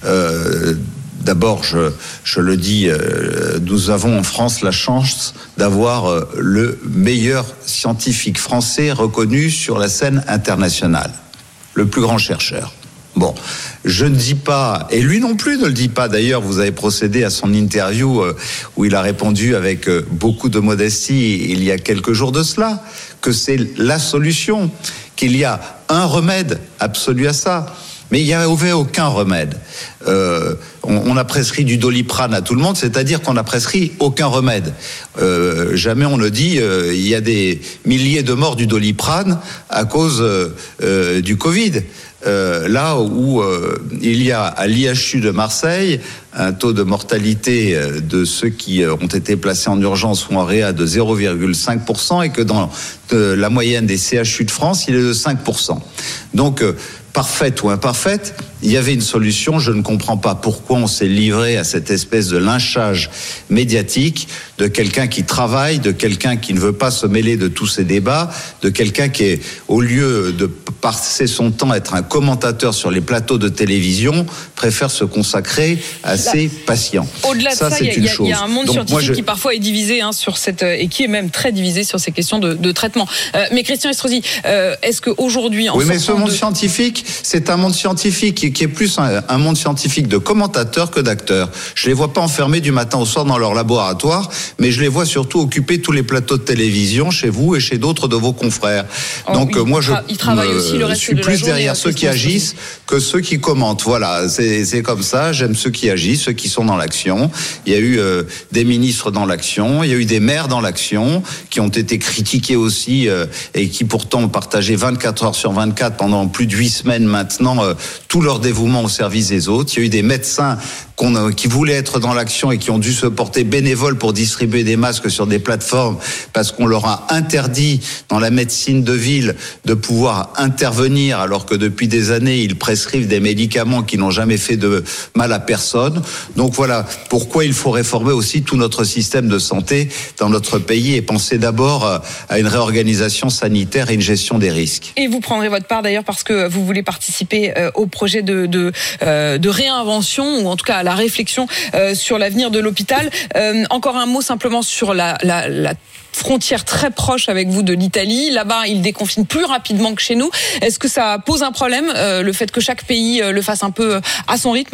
[SPEAKER 9] euh, d'abord je, je le dis, euh, nous avons en France la chance d'avoir euh, le meilleur scientifique français reconnu sur la scène internationale, le plus grand chercheur. Bon, je ne dis pas, et lui non plus ne le dit pas, d'ailleurs vous avez procédé à son interview euh, où il a répondu avec euh, beaucoup de modestie il y a quelques jours de cela, que c'est la solution, qu'il y a un remède absolu à ça. Mais il n'y avait aucun remède. Euh, on, on a prescrit du Doliprane à tout le monde, c'est-à-dire qu'on a prescrit aucun remède. Euh, jamais on ne dit euh, il y a des milliers de morts du Doliprane à cause euh, euh, du Covid. Euh, là où euh, il y a à l'I H U de Marseille un taux de mortalité euh, de ceux qui euh, ont été placés en urgence ou en réa de zéro virgule cinq pour cent et que dans euh, la moyenne des C H U de France, il est de cinq pour cent. Donc, euh, parfaite ou imparfaite, il y avait une solution. Je ne comprends pas pourquoi on s'est livré à cette espèce de lynchage médiatique de quelqu'un qui travaille, de quelqu'un qui ne veut pas se mêler de tous ces débats, de quelqu'un qui est, au lieu de passer son temps à être un commentateur sur les plateaux de télévision, préfère se consacrer à ses patients.
[SPEAKER 3] Au-delà de ça,
[SPEAKER 9] ça
[SPEAKER 3] il y,
[SPEAKER 9] y,
[SPEAKER 3] y a un monde
[SPEAKER 9] Donc,
[SPEAKER 3] scientifique
[SPEAKER 9] moi, je...
[SPEAKER 3] qui parfois est divisé hein, sur cette et qui est même très divisé sur ces questions de, de traitement. Euh, mais Christian Estrosi, euh, est-ce qu'aujourd'hui, en
[SPEAKER 9] oui, mais ce monde
[SPEAKER 3] de...
[SPEAKER 9] scientifique, c'est un monde scientifique qui, qui est plus un, un monde scientifique de commentateurs que d'acteurs. Je les vois pas enfermés du matin au soir dans leur laboratoire, mais je les vois surtout occuper tous les plateaux de télévision chez vous et chez d'autres de vos confrères.
[SPEAKER 3] Oh,
[SPEAKER 9] Donc
[SPEAKER 3] oui,
[SPEAKER 9] moi, je
[SPEAKER 3] il travaille
[SPEAKER 9] me,
[SPEAKER 3] aussi le reste
[SPEAKER 9] suis
[SPEAKER 3] de la
[SPEAKER 9] plus
[SPEAKER 3] journée,
[SPEAKER 9] derrière ceux qui agissent que ceux qui commentent. Voilà, c'est, c'est comme ça. J'aime ceux qui agissent, ceux qui sont dans l'action. Il y a eu euh, des ministres dans l'action, il y a eu des maires dans l'action qui ont été critiqués aussi euh, et qui pourtant ont partagé vingt-quatre heures sur vingt-quatre pendant plus de huit semaines amènent maintenant euh, tout leur dévouement au service des autres. Il y a eu des médecins qu'on a, qui voulaient être dans l'action et qui ont dû se porter bénévoles pour distribuer des masques sur des plateformes parce qu'on leur a interdit dans la médecine de ville de pouvoir intervenir alors que depuis des années ils prescrivent des médicaments qui n'ont jamais fait de mal à personne. Donc voilà pourquoi il faut réformer aussi tout notre système de santé dans notre pays et penser d'abord à une réorganisation sanitaire et une gestion des risques.
[SPEAKER 3] Et vous prendrez votre part d'ailleurs parce que vous voulez participer au projet de, de, de réinvention ou en tout cas à la réflexion sur l'avenir de l'hôpital. Euh, encore un mot simplement sur la, la, la frontière très proche avec vous de l'Italie. Là-bas, ils déconfinent plus rapidement que chez nous. Est-ce que ça pose un problème, euh, le fait que chaque pays euh, le fasse un peu à son rythme ?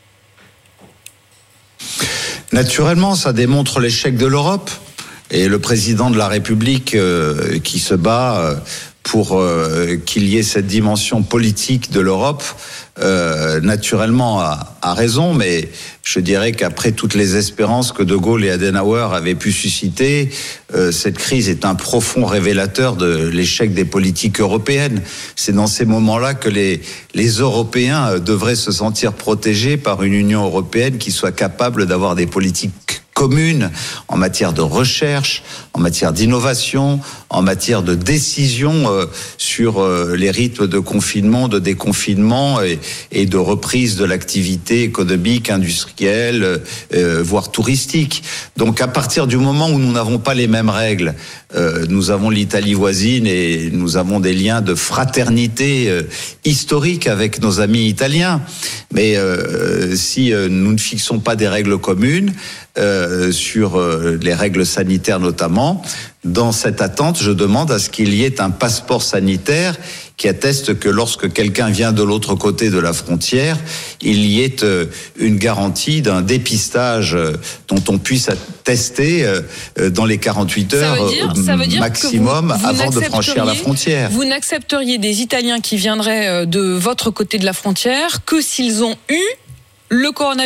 [SPEAKER 9] Naturellement, ça démontre l'échec de l'Europe. Et le président de la République euh, qui se bat euh, pour euh, qu'il y ait cette dimension politique de l'Europe, euh, naturellement a, a raison, mais je dirais qu'après toutes les espérances que De Gaulle et Adenauer avaient pu susciter, euh, cette crise est un profond révélateur de l'échec des politiques européennes. C'est dans ces moments-là que les, les Européens devraient se sentir protégés par une Union européenne qui soit capable d'avoir des politiques communes en matière de recherche, en matière d'innovation, en matière de décision euh, sur euh, les rythmes de confinement, de déconfinement et, et de reprise de l'activité économique, industrielle, euh, voire touristique. Donc à partir du moment où nous n'avons pas les mêmes règles, euh, nous avons l'Italie voisine et nous avons des liens de fraternité euh, historiques avec nos amis italiens. Mais euh, si euh, nous ne fixons pas des règles communes, Euh, sur euh, les règles sanitaires notamment. Dans cette attente, je demande à ce qu'il y ait un passeport sanitaire qui atteste que lorsque quelqu'un vient de l'autre côté de la frontière, il y ait euh, une garantie d'un dépistage euh, dont on puisse attester euh, dans les quarante-huit heures
[SPEAKER 3] ça veut dire, ça veut dire
[SPEAKER 9] maximum
[SPEAKER 3] que vous, vous
[SPEAKER 9] avant de franchir la frontière.
[SPEAKER 3] Vous n'accepteriez des Italiens qui viendraient de votre côté de la frontière que s'ils ont eu le coronavirus ?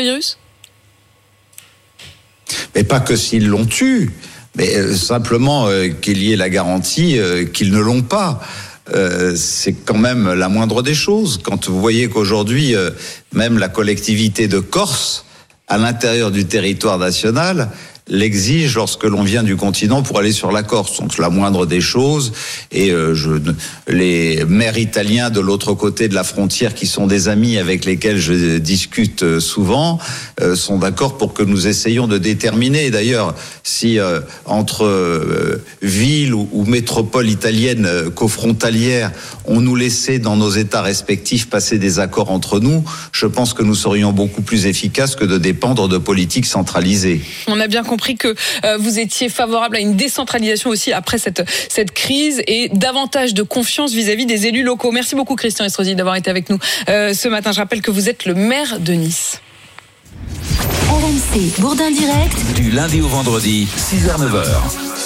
[SPEAKER 9] Mais pas que s'ils l'ont eu, mais euh, simplement euh, qu'il y ait la garantie euh, qu'ils ne l'ont pas. Euh, c'est quand même la moindre des choses. Quand vous voyez qu'aujourd'hui, euh, même la collectivité de Corse, à l'intérieur du territoire national, l'exige lorsque l'on vient du continent pour aller sur la Corse. Donc la moindre des choses. Et euh, je, les maires italiens de l'autre côté de la frontière, qui sont des amis avec lesquels je discute souvent, euh, sont d'accord pour que nous essayions de déterminer. D'ailleurs, si euh, entre euh, villes ou, ou métropoles italiennes euh, cofrontalières, on nous laissait dans nos États respectifs passer des accords entre nous, je pense que nous serions beaucoup plus efficaces que de dépendre de politiques centralisées.
[SPEAKER 3] On a bien compris que euh, vous étiez favorable à une décentralisation aussi après cette, cette crise et davantage de confiance vis-à-vis des élus locaux. Merci beaucoup Christian Estrosi d'avoir été avec nous euh, ce matin. Je rappelle que vous êtes le maire de Nice.
[SPEAKER 7] R M C Bourdin Direct.
[SPEAKER 1] Du lundi au vendredi, six heures neuf heures.